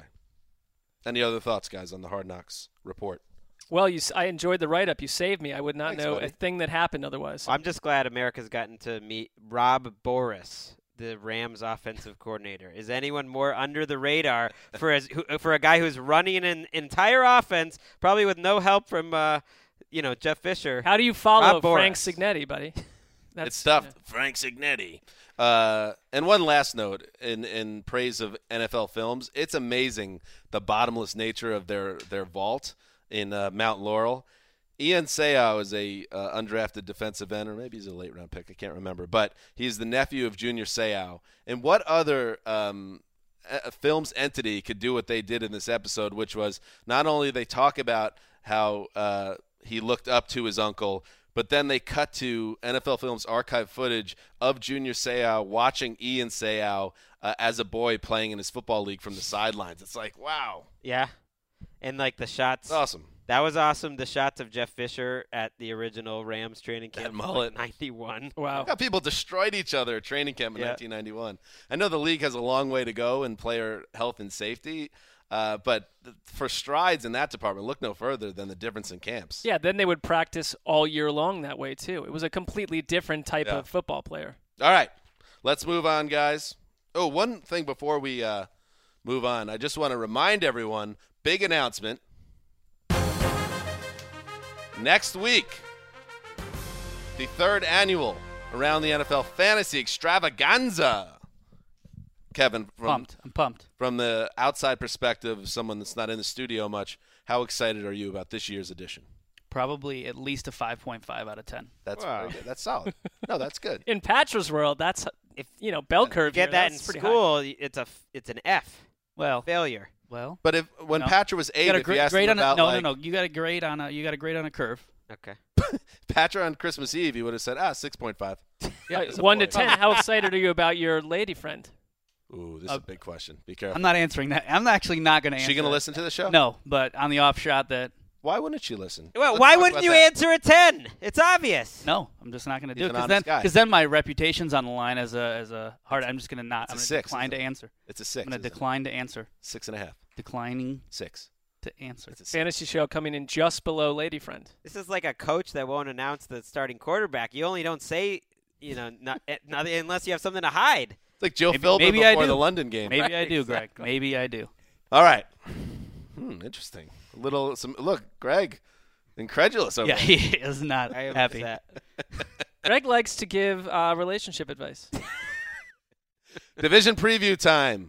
any other thoughts, guys, on the Hard Knocks report? Well, you, s- I enjoyed the write-up. You saved me. I would not Thanks, know buddy. a thing that happened otherwise. I'm just glad America's gotten to meet Rob Boris, the Rams offensive coordinator. Is anyone more under the radar for as, who, for a guy who's running an entire offense, probably with no help from uh, you know Jeff Fisher? How do you follow Rob Frank Boras. Signetti, buddy? That's It's tough. yeah. Frank Signetti. Uh, and one last note in, in praise of N F L films. It's amazing the bottomless nature of their, their vault in uh, Mount Laurel. Ian Seau is a uh, undrafted defensive end, or maybe he's a late-round pick. I can't remember. But he's the nephew of Junior Seau. And what other um, a- film's entity could do what they did in this episode, which was not only they talk about how uh, he looked up to his uncle, but then they cut to N F L Films archive footage of Junior Seau watching Ian Seau uh, as a boy playing in his football league from the sidelines. It's like, wow. Yeah, and like the shots. It's awesome. That was awesome. The shots of Jeff Fisher at the original Rams training camp, That mullet. ninety-one. Wow. How people destroyed each other at training camp in Yeah. nineteen ninety-one. I know the league has a long way to go in player health and safety, uh, but th- for strides in that department, look no further than the difference in camps. Yeah, then they would practice all year long that way, too. It was a completely different type Yeah. of football player. All right, let's move on, guys. Oh, one thing before we uh, move on, I just want to remind everyone, big announcement. Next week, the third annual Around the N F L Fantasy Extravaganza. Kevin, from, Pumped. I'm pumped. from the outside perspective of someone that's not in the studio much, how excited are you about this year's edition? Probably at least a five point five out of ten. That's Wow. very good. That's solid. No, that's good. In Patra's world, that's, if you know, bell curve Get here, that in that's pretty high. school, it's a f- it's an F. Well, Failure. Well, But if when no. Patra was You eight, got a if gra- you asked grade him on a, about no, like, no, no. You got a grade on a you got a grade on a curve. Okay. Patra on Christmas Eve, he would have said, ah, six point five. Yeah, uh, one to ten. How excited are you about your lady friend? Ooh, this Uh, is a big question. Be careful. I'm not answering that. I'm actually not going to Is answer. she going to that. listen to the show? No, but on the off shot that Why wouldn't she listen? Well, Let's why talk wouldn't about you that. answer a ten? It's obvious. no, I'm just not going to He's do it an because honest then guy. because then my reputation's on the line as a as a hard. I'm just going to not. It's a I'm going to six, decline isn't to it? answer. It's a six. I'm going to isn't it? decline to answer. Six and a half. Declining Six. to answer. It's a six. Fantasy show coming in just below lady friend. This is like a coach that won't announce the starting quarterback. You only don't say, you know, not, eh, not unless you have something to hide. It's like Joe Maybe- Philbin maybe I before do. the London game. Maybe Right, I do, exactly. Greg. Maybe I do. All right. Hmm, interesting. A little. Some look, Greg, incredulous over Yeah, there. he is not I am happy. upset. Greg likes to give uh, relationship advice. Division preview time.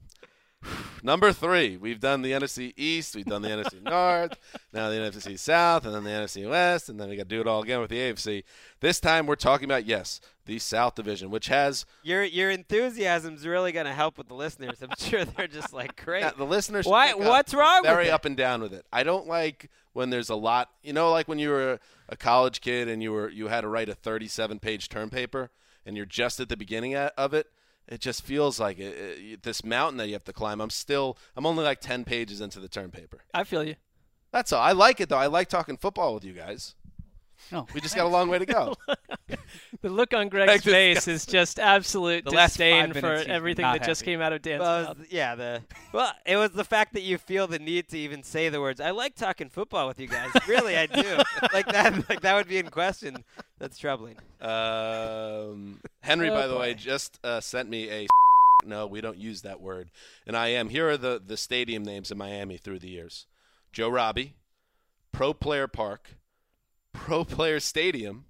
Number three. We've done the N F C East. We've done the N F C North. Now the N F C South, and then the N F C West, and then we got to do it all again with the A F C. This time we're talking about, yes, the South Division, which has Your your enthusiasm's really going to help with the listeners. I'm sure they're just like, great. yeah, the listeners. Why? pick up What's wrong with very it? up and down with it. I don't like when there's a lot. You know, like when you were a college kid and you were you had to write a thirty-seven page term paper, and you're just at the beginning a- of it. It just feels like it, it, this mountain that you have to climb. I'm still. I'm only like ten pages into the term paper. I feel you. That's all. I like it though. I like talking football with you guys. No, We just got a long way to go. The look on Greg's Like this face is just absolute The last disdain five for minutes he's been everything not that just happy. came out of Dan's Well, it mouth. was- yeah, the well, it was the fact that you feel the need to even say the words. I like talking football with you guys. Really, I do. Like that. Like that would be in question. That's troubling. Um, Henry, Oh, by the boy. way, just uh, sent me a. No, we don't use that word. And I am. Here are the, the stadium names in Miami through the years: Joe Robbie, Pro Player Park, Pro Player Stadium,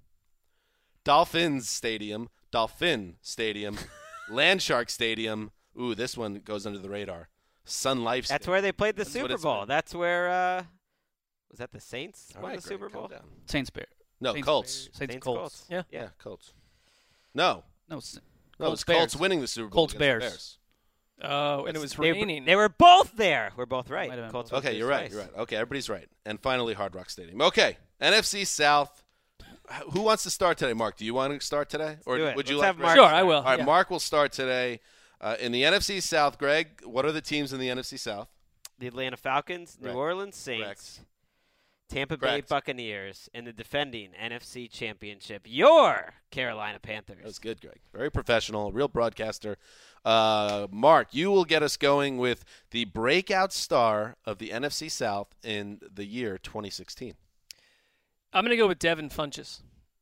Dolphins Stadium, Dolphin Stadium, Landshark Stadium. Ooh, this one goes under the radar. Sun Life. That's Stadium. where they played the That's what Super it's Bowl. been. That's where uh, was that the Saints All won right, the Greg, Super calm Bowl? down. Saints Bear. No, Saints Colts. Bears. Saints, Saints, Colts. Colts. Yeah. Yeah, Colts. No, No, s- no, Colts, it's Colts Bears. winning the Super Bowl. Colts, against the Bears. Bears. Oh, and it was They, raining. they were both there. We're both right. Might have been Colts both. went Okay, through you're right. twice. You're right. Okay, everybody's right. And finally, Hard Rock Stadium. Okay, N F C South. Who wants to start today, Mark? Do you want to start today, or do it. would you Let's like? have Greg? Mark Sure, I will. All right, yeah. Mark will start today uh, in the N F C South. Greg, what are the teams in the N F C South? The Atlanta Falcons, Correct. New Orleans Saints, Correct. Tampa Bay Correct. Buccaneers, and the defending N F C Championship, your Carolina Panthers. That was good, Greg. Very professional, real broadcaster. Uh, Mark, you will get us going with the breakout star of the N F C South in the year twenty sixteen. I'm going to go with Devin Funchess.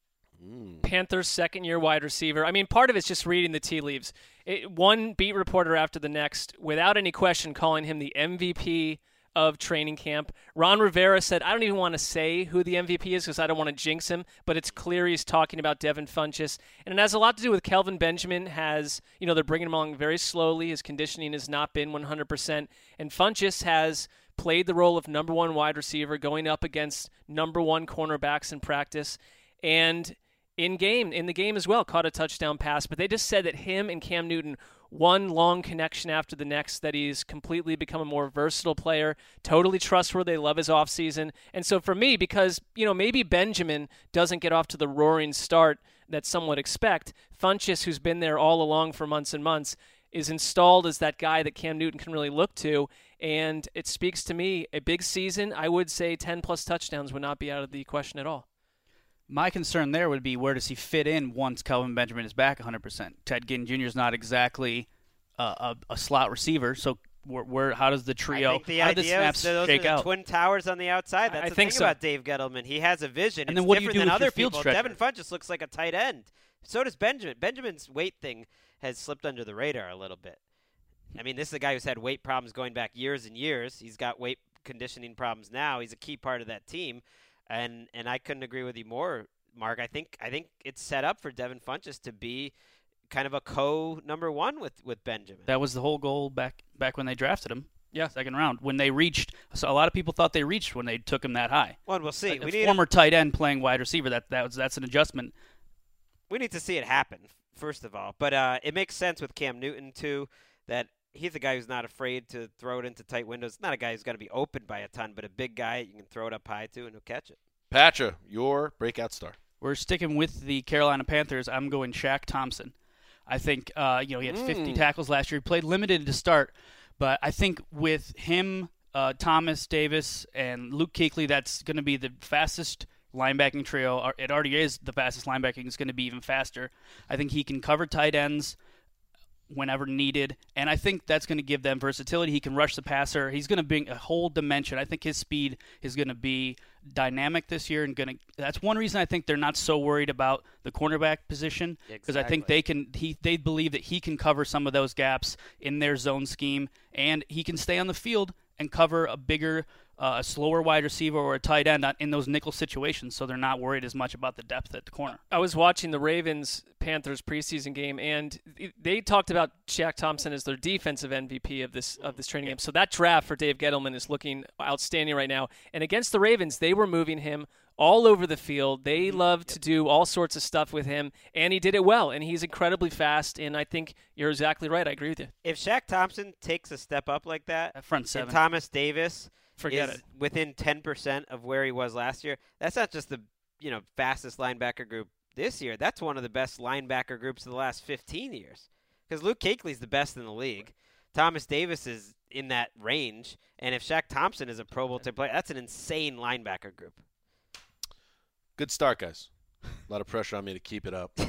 Mm. Panthers' second-year wide receiver. I mean, part of it's just reading the tea leaves. It, one beat reporter after the next, without any question, calling him the M V P of training camp. Ron Rivera said, I don't even want to say who the M V P is because I don't want to jinx him, but it's clear he's talking about Devin Funchess. And it has a lot to do with Kelvin Benjamin has, you know, they're bringing him along very slowly. His conditioning has not been one hundred percent. And Funchess has played the role of number one wide receiver going up against number one cornerbacks in practice. And in game, in the game as well, caught a touchdown pass. But they just said that him and Cam Newton, one long connection after the next, that he's completely become a more versatile player, totally trustworthy. They love his offseason. And so for me, because, you know, maybe Benjamin doesn't get off to the roaring start that some would expect, Funchess, who's been there all along for months and months, is installed as that guy that Cam Newton can really look to. And it speaks to me, a big season, I would say ten-plus touchdowns would not be out of the question at all. My concern there would be where does he fit in once Kelvin Benjamin is back one hundred percent. Ted Ginn Junior is not exactly uh, a, a slot receiver, so where, where how does the trio, I think the how do the idea snaps is that those shake are the out? twin towers on the outside. I- That's I the think thing so. about Dave Gettleman. He has a vision. And it's then what do you different do than with your other field people. stretcher? Devin Funchess looks like a tight end. So does Benjamin. Benjamin's weight thing has slipped under the radar a little bit. I mean, this is a guy who's had weight problems going back years and years. He's got weight conditioning problems now. He's a key part of that team, and and I couldn't agree with you more, Mark. I think I think it's set up for Devin Funchess to be kind of a co number one with, with Benjamin. That was the whole goal back back when they drafted him. Yeah. Second round. When they reached, so a lot of people thought they reached when they took him that high. Well, and we'll see. A we need former tight end playing wide receiver, that, that was that's an adjustment. we need to see it happen, first of all. But uh, it makes sense with Cam Newton, too, that he's a guy who's not afraid to throw it into tight windows. Not a guy who's going to be open by a ton, but a big guy you can throw it up high to and he'll catch it. Patra, your breakout star. We're sticking with the Carolina Panthers. I'm going Shaq Thompson. I think uh, you know he had fifty Mm. tackles last year. He played limited to start, but I think with him, uh, Thomas Davis, and Luke Kuechly, that's going to be the fastest linebacking trio. It already is the fastest linebacking. It's going to be even faster. I think he can cover tight ends whenever needed, and I think that's going to give them versatility. He can rush the passer. He's going to bring a whole dimension. I think his speed is going to be dynamic this year, and going to. That's one reason I think they're not so worried about the cornerback position, because I think they can. He they believe that he can cover some of those gaps in their zone scheme, and he can stay on the field and cover a bigger, uh, a slower wide receiver or a tight end in those nickel situations, so they're not worried as much about the depth at the corner. I was watching the Ravens-Panthers preseason game, and they talked about Shaq Thompson as their defensive M V P of this of this training game. So that draft for Dave Gettleman is looking outstanding right now. And against the Ravens, they were moving him all over the field. They love to do all sorts of stuff with him, and he did it well. And he's incredibly fast, and I think you're exactly right. I agree with you. If Shaq Thompson takes a step up like that, At front seven. and Thomas Davis Forget is it. within ten percent of where he was last year, that's not just the you know fastest linebacker group this year. That's one of the best linebacker groups of the last fifteen years. Because Luke Kuechly's the best in the league. Thomas Davis is in that range. And if Shaq Thompson is a Pro Bowl type player, that's an insane linebacker group. Good start, guys. A lot of pressure on me to keep it up.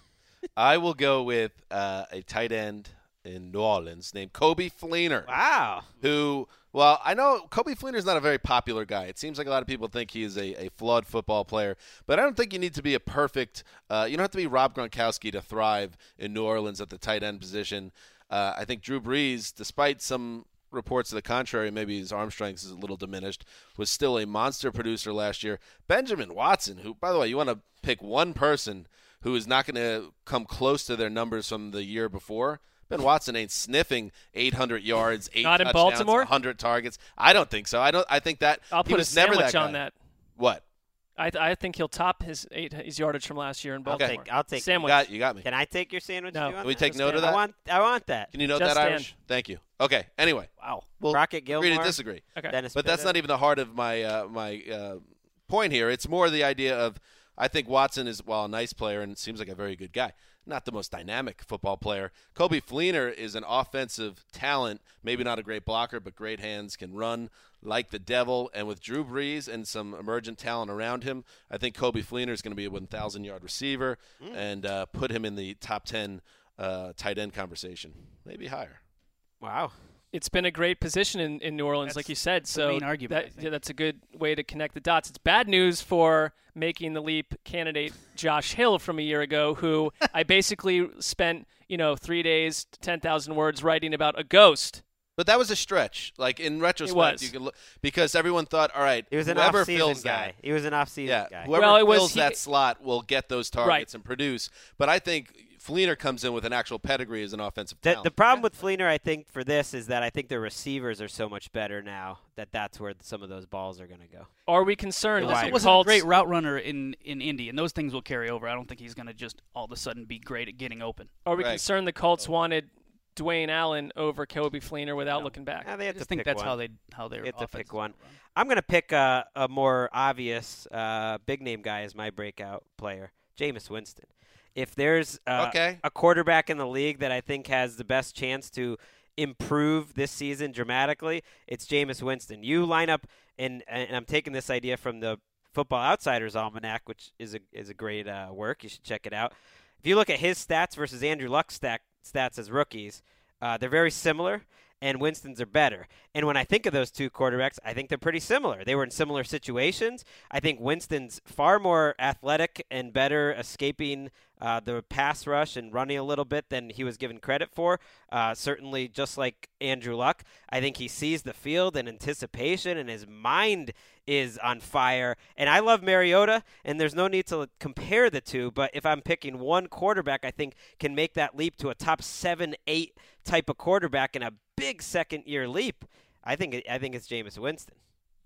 I will go with uh, a tight end in New Orleans named Coby Fleener. Wow. Who, well, I know Coby Fleener is not a very popular guy. It seems like a lot of people think he is a, a flawed football player, but I don't think you need to be a perfect uh, – you don't have to be Rob Gronkowski to thrive in New Orleans at the tight end position. Uh, I think Drew Brees, despite some reports to the contrary, maybe his arm strength is a little diminished, was still a monster producer last year. Benjamin Watson, who, by the way, you want to pick one person who is not going to come close to their numbers from the year before – Ben Watson ain't sniffing eight hundred yards, eight Not in touchdowns, Baltimore? one hundred targets. I don't think so. I don't. I think that I'll he put a was never sandwich that on guy. that. What? I, th- I think he'll top his eight his yardage from last year in I'll Baltimore. take. I'll take. You sandwich. got, you got me. Can I take your sandwich? No. too on Can we that? take Just note of stand. that? I want. I want that. Can you note Just that, stand. Irish? Thank you. Okay. Anyway. Wow. Well, Rocket Gilmore. agree to disagree. Okay. Dennis But that's Pitta. not even the heart of my uh, my uh, point here. It's more the idea of I think Watson is, while a nice player and seems like a very good guy, not the most dynamic football player. Coby Fleener is an offensive talent, maybe not a great blocker, but great hands, can run like the devil. And with Drew Brees and some emergent talent around him, I think Coby Fleener is going to be a one thousand yard receiver Mm. and uh, put him in the top ten uh, tight end conversation, maybe higher. Wow. It's been a great position in, in New Orleans, That's like you said. the So main argument, I that, think. yeah, that's a good way to connect the dots. It's bad news for making the leap candidate Josh Hill from a year ago, who I basically spent you know three days, ten thousand words writing about a ghost. But that was a stretch. Like in retrospect, was. you can look because everyone thought, all right, He was an whoever off-season fills guy. that, He was an off-season yeah, guy. whoever Well, it was- fills he- that slot will get those targets Right. and produce. But I think Fleener comes in with an actual pedigree as an offensive The, talent. the problem with Fleener, I think, for this is that I think the receivers are so much better now that that's where some of those balls are going to go. Are we concerned? Why? that Also the wasn't a Colts- great route runner in, in Indy, and those things will carry over. I don't think he's going to just all of a sudden be great at getting open. Are we Greg. concerned the Colts wanted Dwayne Allen over Coby Fleener without No. looking back? Now they I have just to think pick that's one. how they how their They have to offense pick is one. run. I'm going to pick a, a more obvious uh, big-name guy as my breakout player, Jameis Winston. If there's uh, Okay. a quarterback in the league that I think has the best chance to improve this season dramatically, it's Jameis Winston. You line up, and, and I'm taking this idea from the Football Outsiders Almanac, which is a is a great uh, work. You should check it out. If you look at his stats versus Andrew Luck's stat, stats as rookies, uh, they're very similar, and Winston's are better. And when I think of those two quarterbacks, I think they're pretty similar. They were in similar situations. I think Winston's far more athletic and better escaping uh, the pass rush and running a little bit than he was given credit for. Uh, certainly, just like Andrew Luck, I think he sees the field in anticipation, and his mind is on fire. And I love Mariota, and there's no need to compare the two, but if I'm picking one quarterback I think can make that leap to a top seven, eight type of quarterback in a big second-year leap, I think it, I think it's Jameis Winston.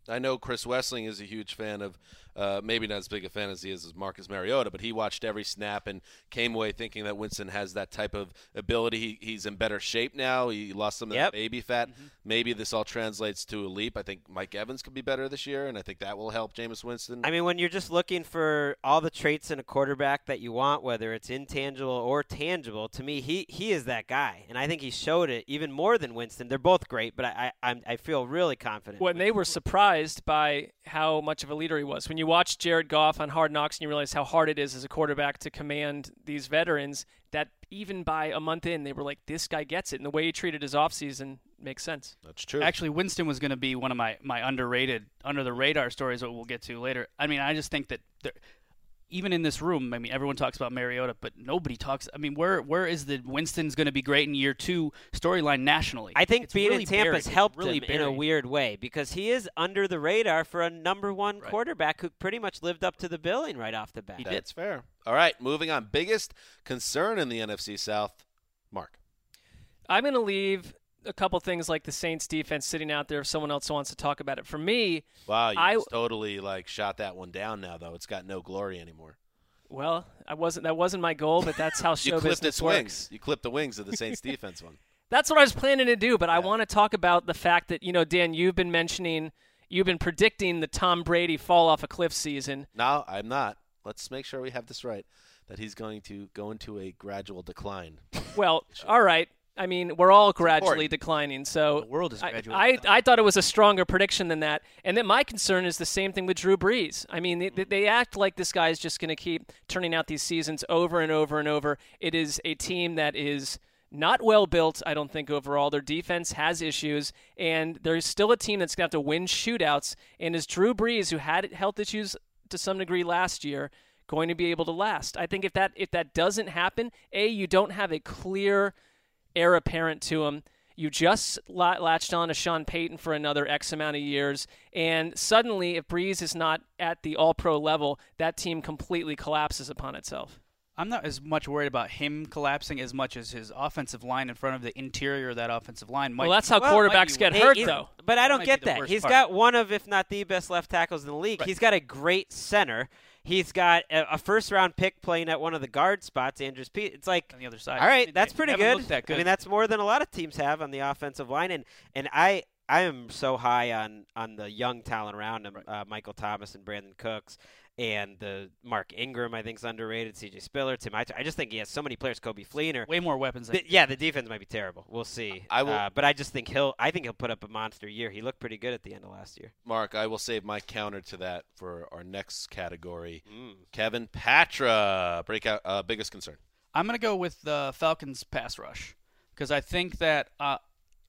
I know Chris Wessling is a huge fan of, uh, maybe not as big a fan as he is as Marcus Mariota, but he watched every snap and came away thinking that Winston has that type of ability. He, he's in better shape now. He lost some of Yep. that baby fat. Mm-hmm. Maybe this all translates to a leap. I think Mike Evans could be better this year, and I think that will help Jameis Winston. I mean, when you're just looking for all the traits in a quarterback that you want, whether it's intangible or tangible, to me, he, he is that guy. And I think he showed it even more than Winston. They're both great, but I I, I'm, I feel really confident. When they were surprised by how much of a leader he was. When you watch Jared Goff on Hard Knocks and you realize how hard it is as a quarterback to command these veterans, that even by a month in, they were like, this guy gets it. And the way he treated his offseason makes sense. That's true. Actually, Winston was going to be one of my, my underrated, under-the-radar stories that we'll get to later. I mean, I just think that there, even in this room, I mean, everyone talks about Mariota, but nobody talks. I mean, where where is the Winston's going to be great in year two storyline nationally? I think It's being really in Tampa's buried. helped It's really him in a buried. weird way because he is under the radar for a number one Right. quarterback who pretty much lived up to the billing right off the bat. That's fair. All right, moving on. Biggest concern in the N F C South, Mark. I'm going to leave a couple things like the Saints defense sitting out there if someone else wants to talk about it. For me, Wow, you I, just totally like shot that one down now, though. It's got no glory anymore. well, I wasn't that wasn't my goal, but that's how show You clipped business its works. wings. You clipped the wings of the Saints defense one. That's what I was planning to do, but I want to talk about the fact that, you know, Dan, you've been mentioning, you've been predicting the Tom Brady fall off a cliff season. No, I'm not. Let's make sure we have this right, that he's going to go into a gradual decline. Well, all right. I mean, we're all gradually important. declining, so The world is I- gradually I, declining. I thought it was a stronger prediction than that. And then my concern is the same thing with Drew Brees. I mean, they, they act like this guy is just going to keep turning out these seasons over and over and over. It is a team that is not well built, I don't think, overall. Their defense has issues, and there's still a team that's going to have to win shootouts. And is Drew Brees, who had health issues to some degree last year, going to be able to last? I think if that if that doesn't happen, A, you don't have a clear heir apparent to him. You just la- latched on to Sean Payton for another X amount of years, and suddenly, if Breeze is not at the all-pro level, that team completely collapses upon itself. I'm not as much worried about him collapsing as much as his offensive line in front of the interior of that offensive line. Might, Well, that's how might quarterbacks be get worse. hurt, He- though. But I don't might get be the that. worst He's part. got one of, if not the best left tackles in the league. Right. He's got a great center. He's got a, a first-round pick playing at one of the guard spots, Andrews Pete. It's like, on the other side. all right, They- that's they pretty haven't good. looked that good. I mean, that's more than a lot of teams have on the offensive line. And and I I am so high on, on the young talent around him, uh, Michael Thomas and Brandon Cooks. And the Mark Ingram, I think, is underrated. C J Spiller, Tim Hightower. I just think he has so many players. Kobe Fleener. way more weapons. Than The, yeah, the defense might be terrible. We'll see. I will- uh, but I just think he'll. I think he'll put up a monster year. He looked pretty good at the end of last year. Mark, I will save my counter to that for our next category. Mm. Kevin Patra, breakout, uh, biggest concern. I'm going to go with the Falcons pass rush because I think that uh,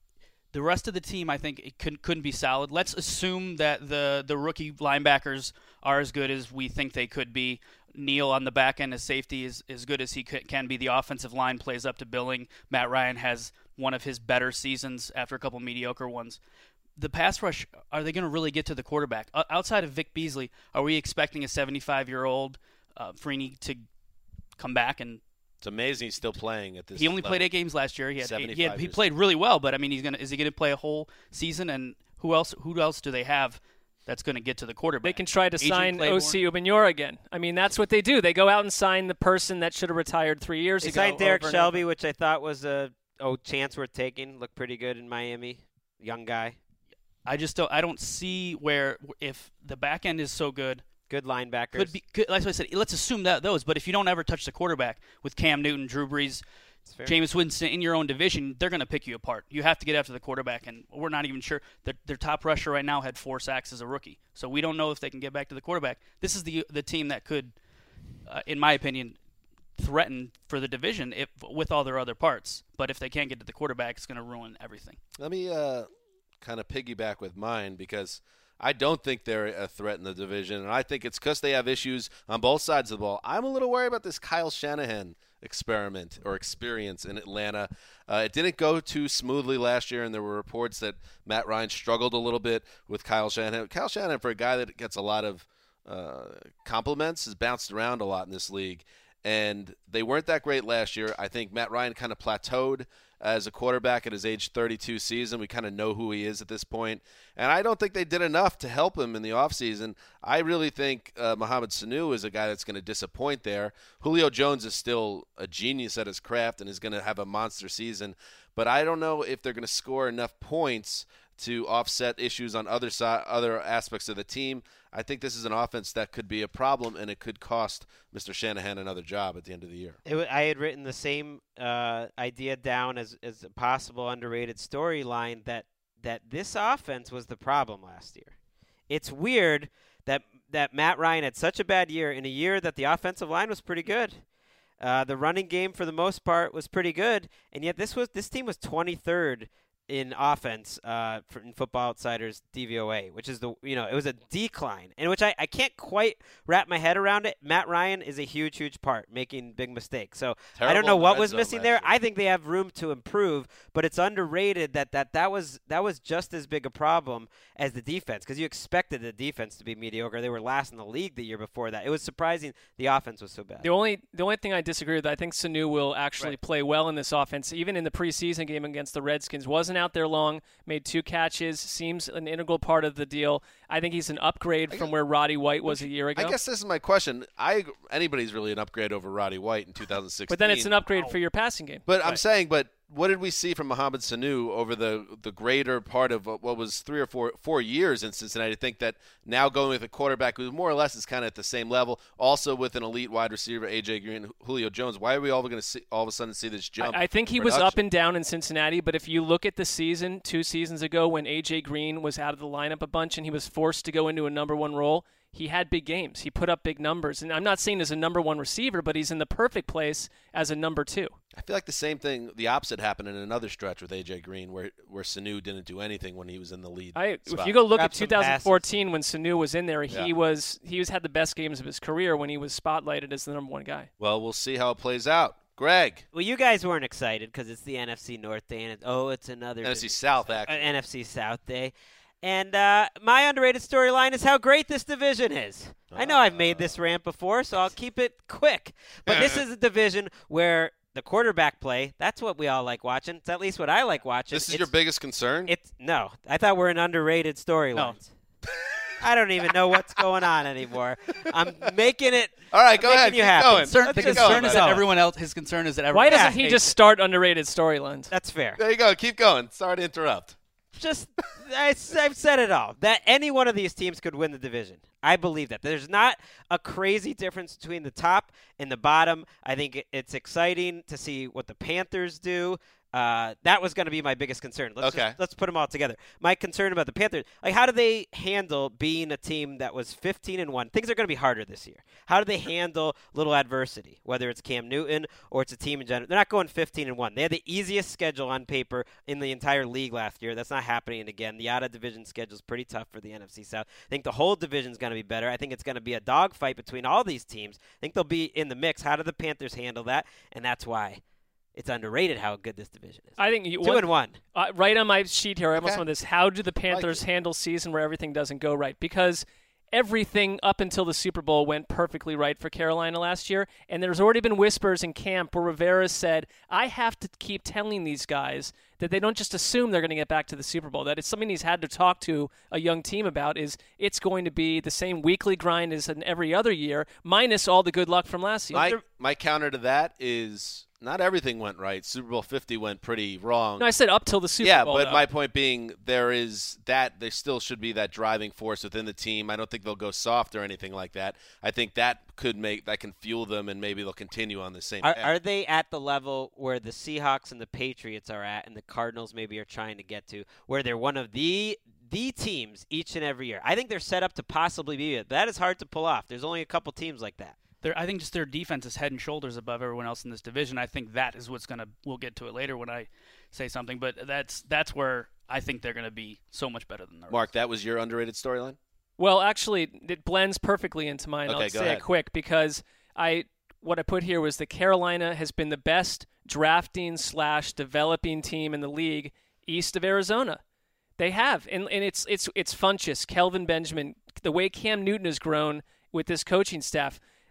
the rest of the team, I think, it couldn't, couldn't be solid. Let's assume that the, the rookie linebackers are as good as we think they could be. Neal on the back end as safety is as good as he could, can be. The offensive line plays up to billing. Matt Ryan has one of his better seasons after a couple mediocre ones. The pass rush, are they going to really get to the quarterback? O- outside of Vic Beasley, are we expecting a seventy-five-year-old uh, Freeney to come back and It's amazing he's still playing at this he only level. played eight games last year. He had, eight, he, had seventy-five he years. played really well, but I mean, he's gonna is he gonna play a whole season? And who else? Who else do they have that's gonna get to the quarterback? They can try to Adrian sign Claiborne? O C Ubenyor again. I mean, that's what they do. They go out and sign the person that should have retired three years They ago. signed Derek over and Shelby, over. which I thought was a oh chance worth taking. Looked pretty good in Miami. Young guy, I just don't. I don't see where if the back end is so good. good linebackers. Could be. Could, like I said, let's assume that those. But if you don't ever touch the quarterback with Cam Newton, Drew Brees, It's fair. Jameis Winston in your own division, they're going to pick you apart. You have to get after the quarterback, and we're not even sure. Their, their top rusher right now had four sacks as a rookie, so we don't know if they can get back to the quarterback. This is the the team that could, uh, in my opinion, threaten for the division if with all their other parts. But if they can't get to the quarterback, it's going to ruin everything. Let me uh, kind of piggyback with mine because I don't think they're a threat in the division, and I think it's because they have issues on both sides of the ball. I'm a little worried about this Kyle Shanahan experiment or experience in Atlanta. Uh, it didn't go too smoothly last year, and there were reports that Matt Ryan struggled a little bit with Kyle Shanahan. Kyle Shanahan, for a guy that gets a lot of uh, compliments, has bounced around a lot in this league. And they weren't that great last year. I think Matt Ryan kind of plateaued, as a quarterback at his age thirty-two season. We kind of know who he is at this point. And I don't think they did enough to help him in the offseason. I really think uh, Mohamed Sanu is a guy that's going to disappoint there. Julio Jones is still a genius at his craft and is going to have a monster season. But I don't know if they're going to score enough points to offset issues on other side, other aspects of the team. I think this is an offense that could be a problem, and it could cost Mister Shanahan another job at the end of the year. It w- I had written the same uh, idea down as, as a possible underrated storyline that that this offense was the problem last year. It's weird that that Matt Ryan had such a bad year in a year that the offensive line was pretty good. Uh, the running game, for the most part, was pretty good, and yet this was this team was twenty-third in offense uh, for, in Football Outsiders D V O A, which is the you know it was a decline, in which I, I can't quite wrap my head around it. Matt Ryan is a huge, huge part, making big mistakes. So Terrible I don't know what was zone missing last there. year. I think they have room to improve, but it's underrated that that, that was that was just as big a problem as the defense, because you expected the defense to be mediocre. They were last in the league the year before that. It was surprising the offense was so bad. The only the only thing I disagree with, I think Sanu will actually Right. play well in this offense. Even in the preseason game against the Redskins, wasn't out there long, made two catches, seems an integral part of the deal. I think he's an upgrade from where Roddy White was a year ago. I guess this is my question. I anybody's really an upgrade over Roddy White in two thousand sixteen. But then it's an upgrade for your passing game. But I'm Right. saying, but what did we see from Mohamed Sanu over the the greater part of what was three or four four years in Cincinnati? I think that now going with a quarterback who more or less is kind of at the same level, also with an elite wide receiver, A J Green, Julio Jones. Why are we all going to see all of a sudden see this jump? I, I think he in was production? up and down in Cincinnati, but if you look at the season two seasons ago when A J Green was out of the lineup a bunch and he was forced to go into a number one role, he had big games. He put up big numbers. And I'm not saying as a number one receiver, but he's in the perfect place as a number two. I feel like the same thing, the opposite happened in another stretch with A J Green, where where Sanu didn't do anything when he was in the lead. I, spot. if you go look Grab at some twenty fourteen when Sanu was in there, he Yeah. was he was had the best games of his career when he was spotlighted as the number one guy. Well, we'll see how it plays out. Greg, Well, you guys weren't excited because it's the N F C North Day, and it, oh, it's another N F C div- South, uh, actually. N F C South Day. And uh, my underrated storyline is how great this division is. I know I've made this rant before, so I'll keep it quick. But this is a division where the quarterback play, that's what we all like watching. It's at least what I like watching. This is It's- your biggest concern? It's No, I thought we're in underrated storylines. I don't even know what's going on anymore. I'm making it. All right, go making ahead. You Keep happy. going. Concern, Let's the just concern go, is that man. everyone else. His concern is that everyone. Why doesn't Yeah, he just start underrated storylines? That's fair. There you go. Keep going. Sorry to interrupt. Just I, I've said it all. That any one of these teams could win the division. I believe that. There's not a crazy difference between the top and the bottom. I think it- it's exciting to see what the Panthers do. Uh, that was going to be my biggest concern. Let's Okay. just, let's put them all together. My concern about the Panthers, like how do they handle being a team that was fifteen and one? Things are going to be harder this year. How do they handle little adversity, whether it's Cam Newton or it's a team in general? They're not going fifteen and one. They had the easiest schedule on paper in the entire league last year. That's not happening again. The out of division schedule is pretty tough for the N F C South. I think the whole division is going to be better. I think it's going to be a dogfight between all these teams. I think they'll be in the mix. How do the Panthers handle that? And that's why it's underrated how good this division is. I think you, Two one, and one. Uh, right on my sheet here, I almost Okay. want this. How do the Panthers handle season where everything doesn't go right? Because everything up until the Super Bowl went perfectly right for Carolina last year, and there's already been whispers in camp where Rivera said, I have to keep telling these guys that they don't just assume they're going to get back to the Super Bowl. That it's something he's had to talk to a young team about is it's going to be the same weekly grind as in every other year, minus all the good luck from last year. My, my counter to that is not everything went right. Super Bowl fifty went pretty wrong. No, I said up till the Super yeah, Bowl. but though. my point being there is that there still should be that driving force within the team. I don't think they'll go soft or anything like that. I think that could make that can fuel them, and maybe they'll continue on the same Are, path. are they at the level where the Seahawks and the Patriots are at, and the Cardinals maybe are trying to get to, where they're one of the the teams each and every year? I think they're set up to possibly be it. That is hard to pull off. There's only a couple teams like that. Their, I think just their defense is head and shoulders above everyone else in this division. I think that is what's gonna. We'll get to it later when I say something, but that's that's where I think they're gonna be so much better than the Mark, that was your underrated storyline? Well, actually, it blends perfectly into mine. Okay, I'll go say ahead. it quick because I what I put here was that Carolina has been the best drafting slash developing team in the league east of Arizona. They have, and and it's it's it's Funchess, Kelvin Benjamin, the way Cam Newton has grown with this coaching staff.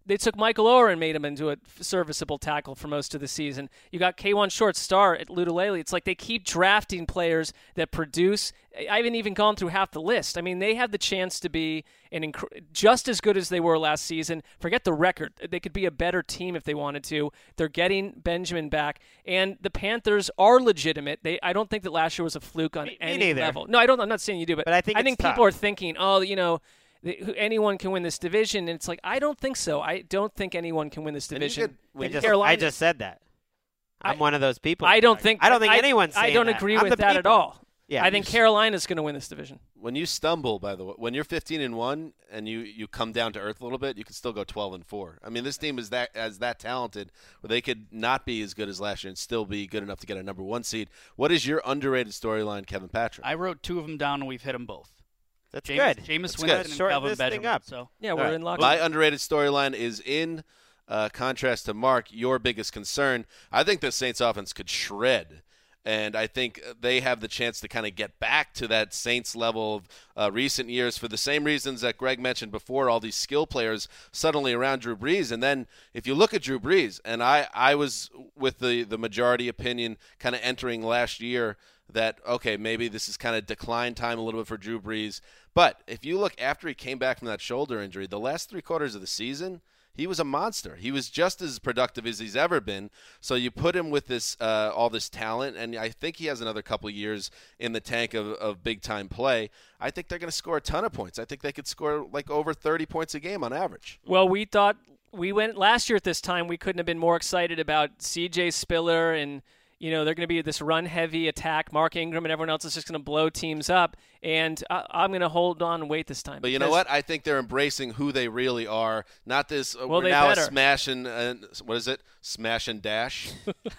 They took Michael Oher and made him into a serviceable tackle for most of the season. You got K one Short Star at Ludulele. It's like they keep drafting players that produce. I haven't even gone through half the list. I mean, they have the chance to be an inc- just as good as they were last season. Forget the record. They could be a better team if they wanted to. They're getting Benjamin back. And the Panthers are legitimate. They I don't think that last year was a fluke on Me, any me neither. level. No, I don't, I'm not saying you do, but, but I think, I think it's people tough. are thinking, oh, you know, anyone can win this division, and it's like I don't think so. I don't think anyone can win this division. I just, Carolina, I just said that. I'm I, one of those people. I don't think. I don't think I, anyone's. I saying don't that. agree I'm with the that people. at all. Yeah, I think Carolina's going to win this division. When you stumble, by the way, when you're fifteen and one and you, you come down to earth a little bit, you can still go twelve and four. I mean, this team is that as that talented where they could not be as good as last year and still be good enough to get a number one seed. What is your underrated storyline, Kevin Patrick? I wrote two of them down, and we've hit them both. That's James, good. Jameis That's Winston good. and Shorten Calvin this thing Benjamin. up. So yeah, we're right. in lockdown. My underrated storyline is in uh, contrast to Mark, your biggest concern. I think the Saints offense could shred. And I think they have the chance to kind of get back to that Saints level of uh, recent years for the same reasons that Greg mentioned before, all these skill players suddenly around Drew Brees. And then if you look at Drew Brees, and I, I was with the, the majority opinion kind of entering last year that, okay, maybe this is kind of decline time a little bit for Drew Brees. But if you look after he came back from that shoulder injury, the last three quarters of the season, he was a monster. He was just as productive as he's ever been. So you put him with this uh, all this talent, and I think he has another couple of years in the tank of, of big-time play. I think they're going to score a ton of points. I think they could score like over thirty points a game on average. Well, we thought we went last year at this time. We couldn't have been more excited about C J Spiller and – you know, they're going to be this run-heavy attack. Mark Ingram and everyone else is just going to blow teams up. And I, I'm going to hold on and wait this time. But you know what? I think they're embracing who they really are. Not this, uh, well, we're they now better. a smash and, uh, what is it? Smash and dash?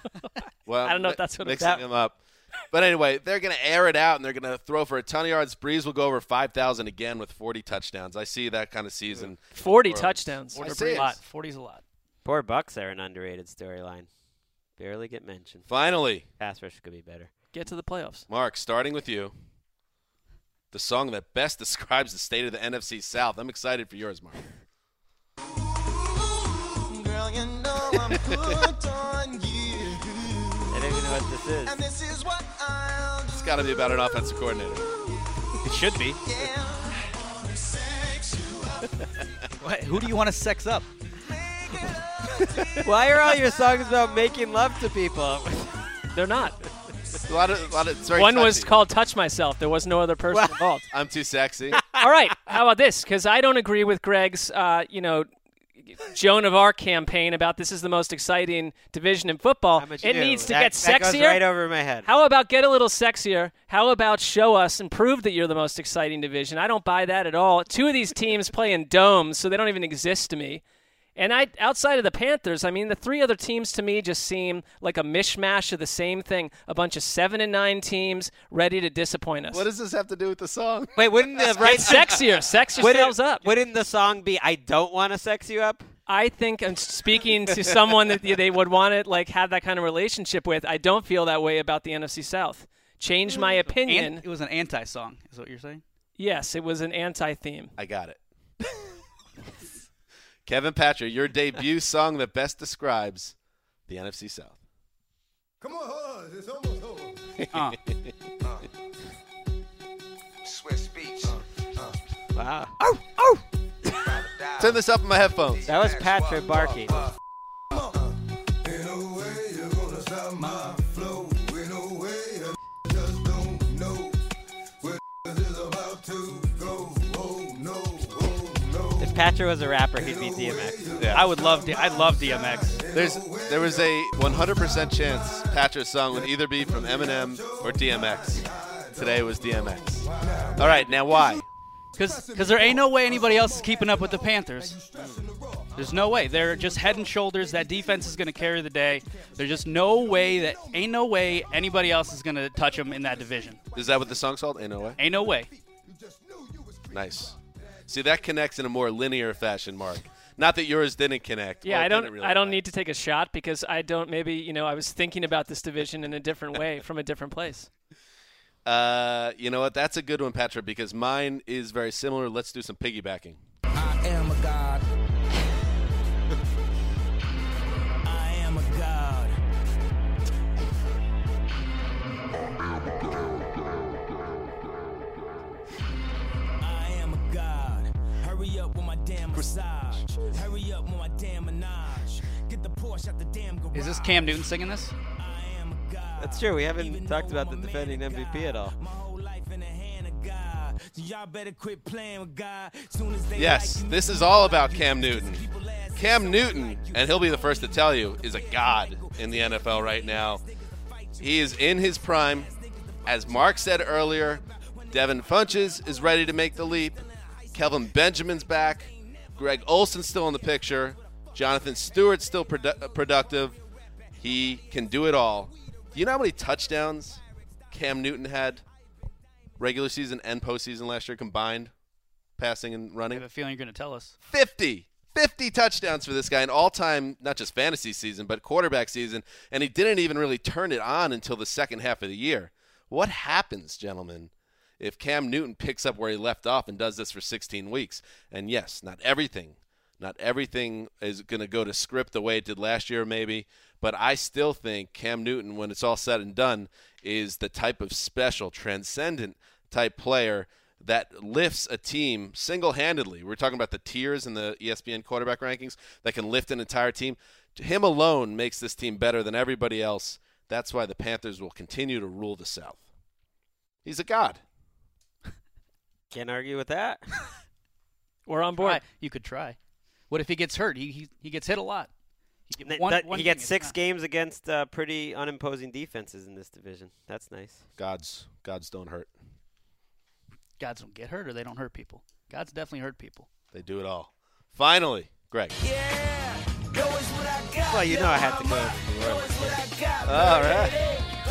Well, I don't know if that's what it's mixing them up. But anyway, they're going to air it out, and they're going to throw for a ton of yards. Breeze will go over five thousand again with forty touchdowns. I see that kind of season. forty for, touchdowns. forty's a lot. forty's a lot. Poor Bucks are an underrated storyline. Barely get mentioned. Finally. Pass rush could be better. Get to the playoffs. Mark, starting with you, the song that best describes the state of the N F C South. I'm excited for yours, Mark. Girl, you know I'm hooked on you. I don't even know what this is. And this is what I'll do. It's got to be about an offensive coordinator. It should be. What, who do you want to sex up? Why are all your songs about making love to people? They're not. A lot of, a lot of, it's very One touchy. was called Touch Myself. There was no other person Well, involved. I'm too sexy. All right. How about this? Because I don't agree with Greg's, uh, you know, Joan of Arc campaign about this is the most exciting division in football. How much It you? needs to that, get that sexier. goes right over my head. How about get a little sexier? How about show us and prove that you're the most exciting division? I don't buy that at all. Two of these teams play in domes, so they don't even exist to me. And I, outside of the Panthers, I mean, the three other teams to me just seem like a mishmash of the same thing. A bunch of seven and nine teams ready to disappoint us. What does this have to do with the song? Wait, wouldn't the Right, sexier, sex yourselves wouldn't, up. Wouldn't the song be "I don't want to sex you up"? I think I'm speaking to someone that they would want to like have that kind of relationship with. I don't feel that way about the N F C South. Change my opinion. An- it was an anti-song, is what you're saying? Yes, it was an anti-theme. I got it. Kevin Patrick, your debut song that best describes the N F C South. Come on, hold on. It's almost over. Uh. Uh. Swiss Beach. Uh. Uh. Wow. Oh, oh. Turn this up in my headphones. That was Patrick Barkey. If Patrick was a rapper, he'd be D M X. I would love. D- I love D M X. There's there was a one hundred percent chance Patrick's song would either be from Eminem or D M X. Today was D M X. All right, now why? Because there ain't no way anybody else is keeping up with the Panthers. There's no way. They're just head and shoulders. That defense is going to carry the day. There's just no way that ain't no way anybody else is going to touch them in that division. Is that what the song's called? Ain't no way. Ain't no way. Nice. See, that connects in a more linear fashion, Mark. Not that yours didn't connect. Yeah, Well, I it don't. didn't really I don't connect. need to take a shot because I don't. Maybe you know, I was thinking about this division in a different way from a different place. Uh, you know what? That's a good one, Patrick, because mine is very similar. Let's do some piggybacking. I am a god. Is this Cam Newton singing this? That's true. We haven't talked about the defending M V P at all. Yes, this is all about Cam Newton. Cam Newton, and he'll be the first to tell you, is a god in the N F L right now. He is in his prime. As Mark said earlier, Devin Funchess is ready to make the leap. Kelvin Benjamin's back. Greg Olsen's still in the picture. Jonathan Stewart's still produ- productive. He can do it all. Do you know how many touchdowns Cam Newton had regular season and postseason last year combined, passing and running? I have a feeling you're going to tell us. fifty. fifty touchdowns for this guy in all-time, not just fantasy season, but quarterback season, and he didn't even really turn it on until the second half of the year. What happens, gentlemen, if Cam Newton picks up where he left off and does this for sixteen weeks? And yes, not everything, not everything is going to go to script the way it did last year maybe, but I still think Cam Newton, when it's all said and done, is the type of special, transcendent type player that lifts a team single-handedly. We're talking about the tiers in the E S P N quarterback rankings that can lift an entire team. Him alone makes this team better than everybody else. That's why the Panthers will continue to rule the South. He's a god. Can't argue with that. We're on board. Try. You could try. What if he gets hurt? He he, he gets hit a lot. He, Th- one, that- one he thing gets is six not- games against uh, pretty unimposing defenses in this division. That's nice. Gods, gods don't hurt. Gods don't get hurt, or they don't hurt people. Gods definitely hurt people. They do it all. Finally, Greg. Well, you know I had to go to New Orleans. All right.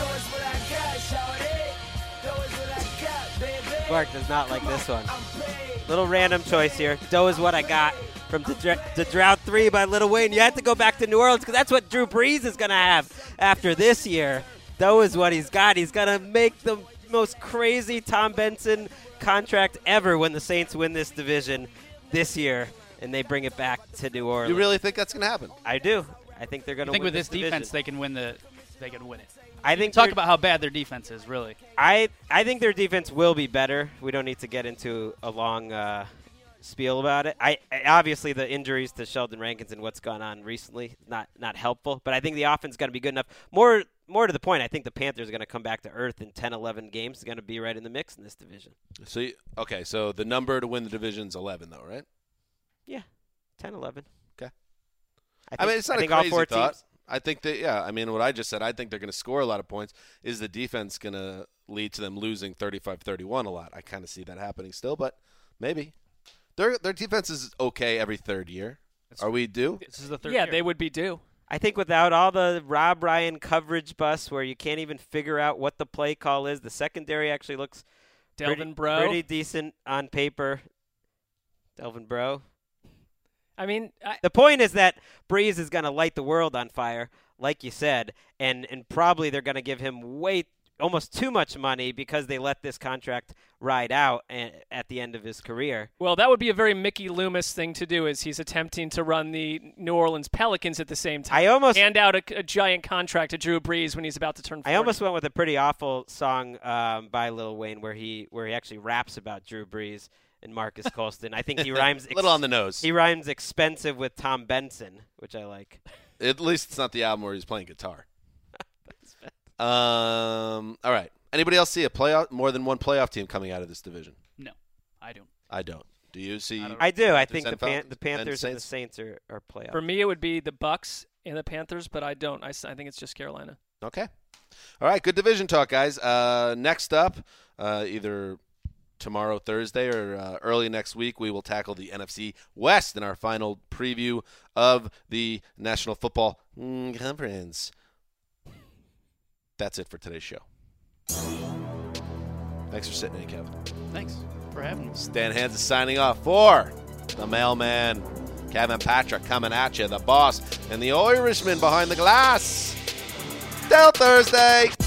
Mark does not like this one. Little random choice here. Doe is what I got from the, Dr- the Drought three by Lil Wayne. You had to go back to New Orleans because that's what Drew Brees is going to have after this year. Doe is what he's got. He's going to make the most crazy Tom Benson contract ever when the Saints win this division this year and they bring it back to New Orleans. You really think that's going to happen? I do. I think they're going I to think win with this division. defense, they can win the. They can win it. I think talk they're- about how bad their defense is. Really, I I think their defense will be better. We don't need to get into a long uh, spiel about it. I, I obviously the injuries to Sheldon Rankins and what's gone on recently not not helpful. But I think the offense is going to be good enough. More more to the point, I think the Panthers are going to come back to earth in ten, eleven games. They're going to be right in the mix in this division. So you, okay, so the number to win the division is eleven, though, right? Yeah, ten, eleven. Okay. I, I, think, mean, it's not I a think crazy all four thought. teams. I think that, yeah, I mean, what I just said, I think they're going to score a lot of points. Is the defense going to lead to them losing thirty-five thirty-one a lot? I kind of see that happening still, but maybe. Their their defense is okay every third year. Are we due? this is the third. Yeah, year. they would be due. I think without all the Rob Ryan coverage bus where you can't even figure out what the play call is, the secondary actually looks Delvin pretty, Breaux. pretty decent on paper. Delvin Breaux. I mean, I, The point is that Breeze is going to light the world on fire, like you said, and, and probably they're going to give him way almost too much money because they let this contract ride out a- at the end of his career. well, that would be a very Mickey Loomis thing to do. Is he's attempting to run the New Orleans Pelicans at the same time? I almost hand out a, a giant contract to Drew Brees when he's about to turn forty. I almost went with a pretty awful song um, by Lil Wayne where he where he actually raps about Drew Brees and Marcus Colston. I think he rhymes A little on the nose. He rhymes expensive with Tom Benson, which I like. At least it's not the album where he's playing guitar. um. All right. Anybody else see a playoff, more than one playoff team coming out of this division? No, I don't. I don't. Do you see? I do. I Panthers think the and Pan- Falcons the Panthers and, and the Saints are, are playoff. For me, it would be the Bucks and the Panthers, but I don't. I, s- I think it's just Carolina. Okay. All right. Good division talk, guys. Uh, next up, uh, either tomorrow, Thursday, or uh, early next week, we will tackle the N F C West in our final preview of the National Football mm, Conference. That's it for today's show. Thanks for sitting in, Kevin. Thanks for having me. Stan Hans is signing off for the mailman, Kevin Patrick, coming at you, the boss, and the Irishman behind the glass. Till Thursday.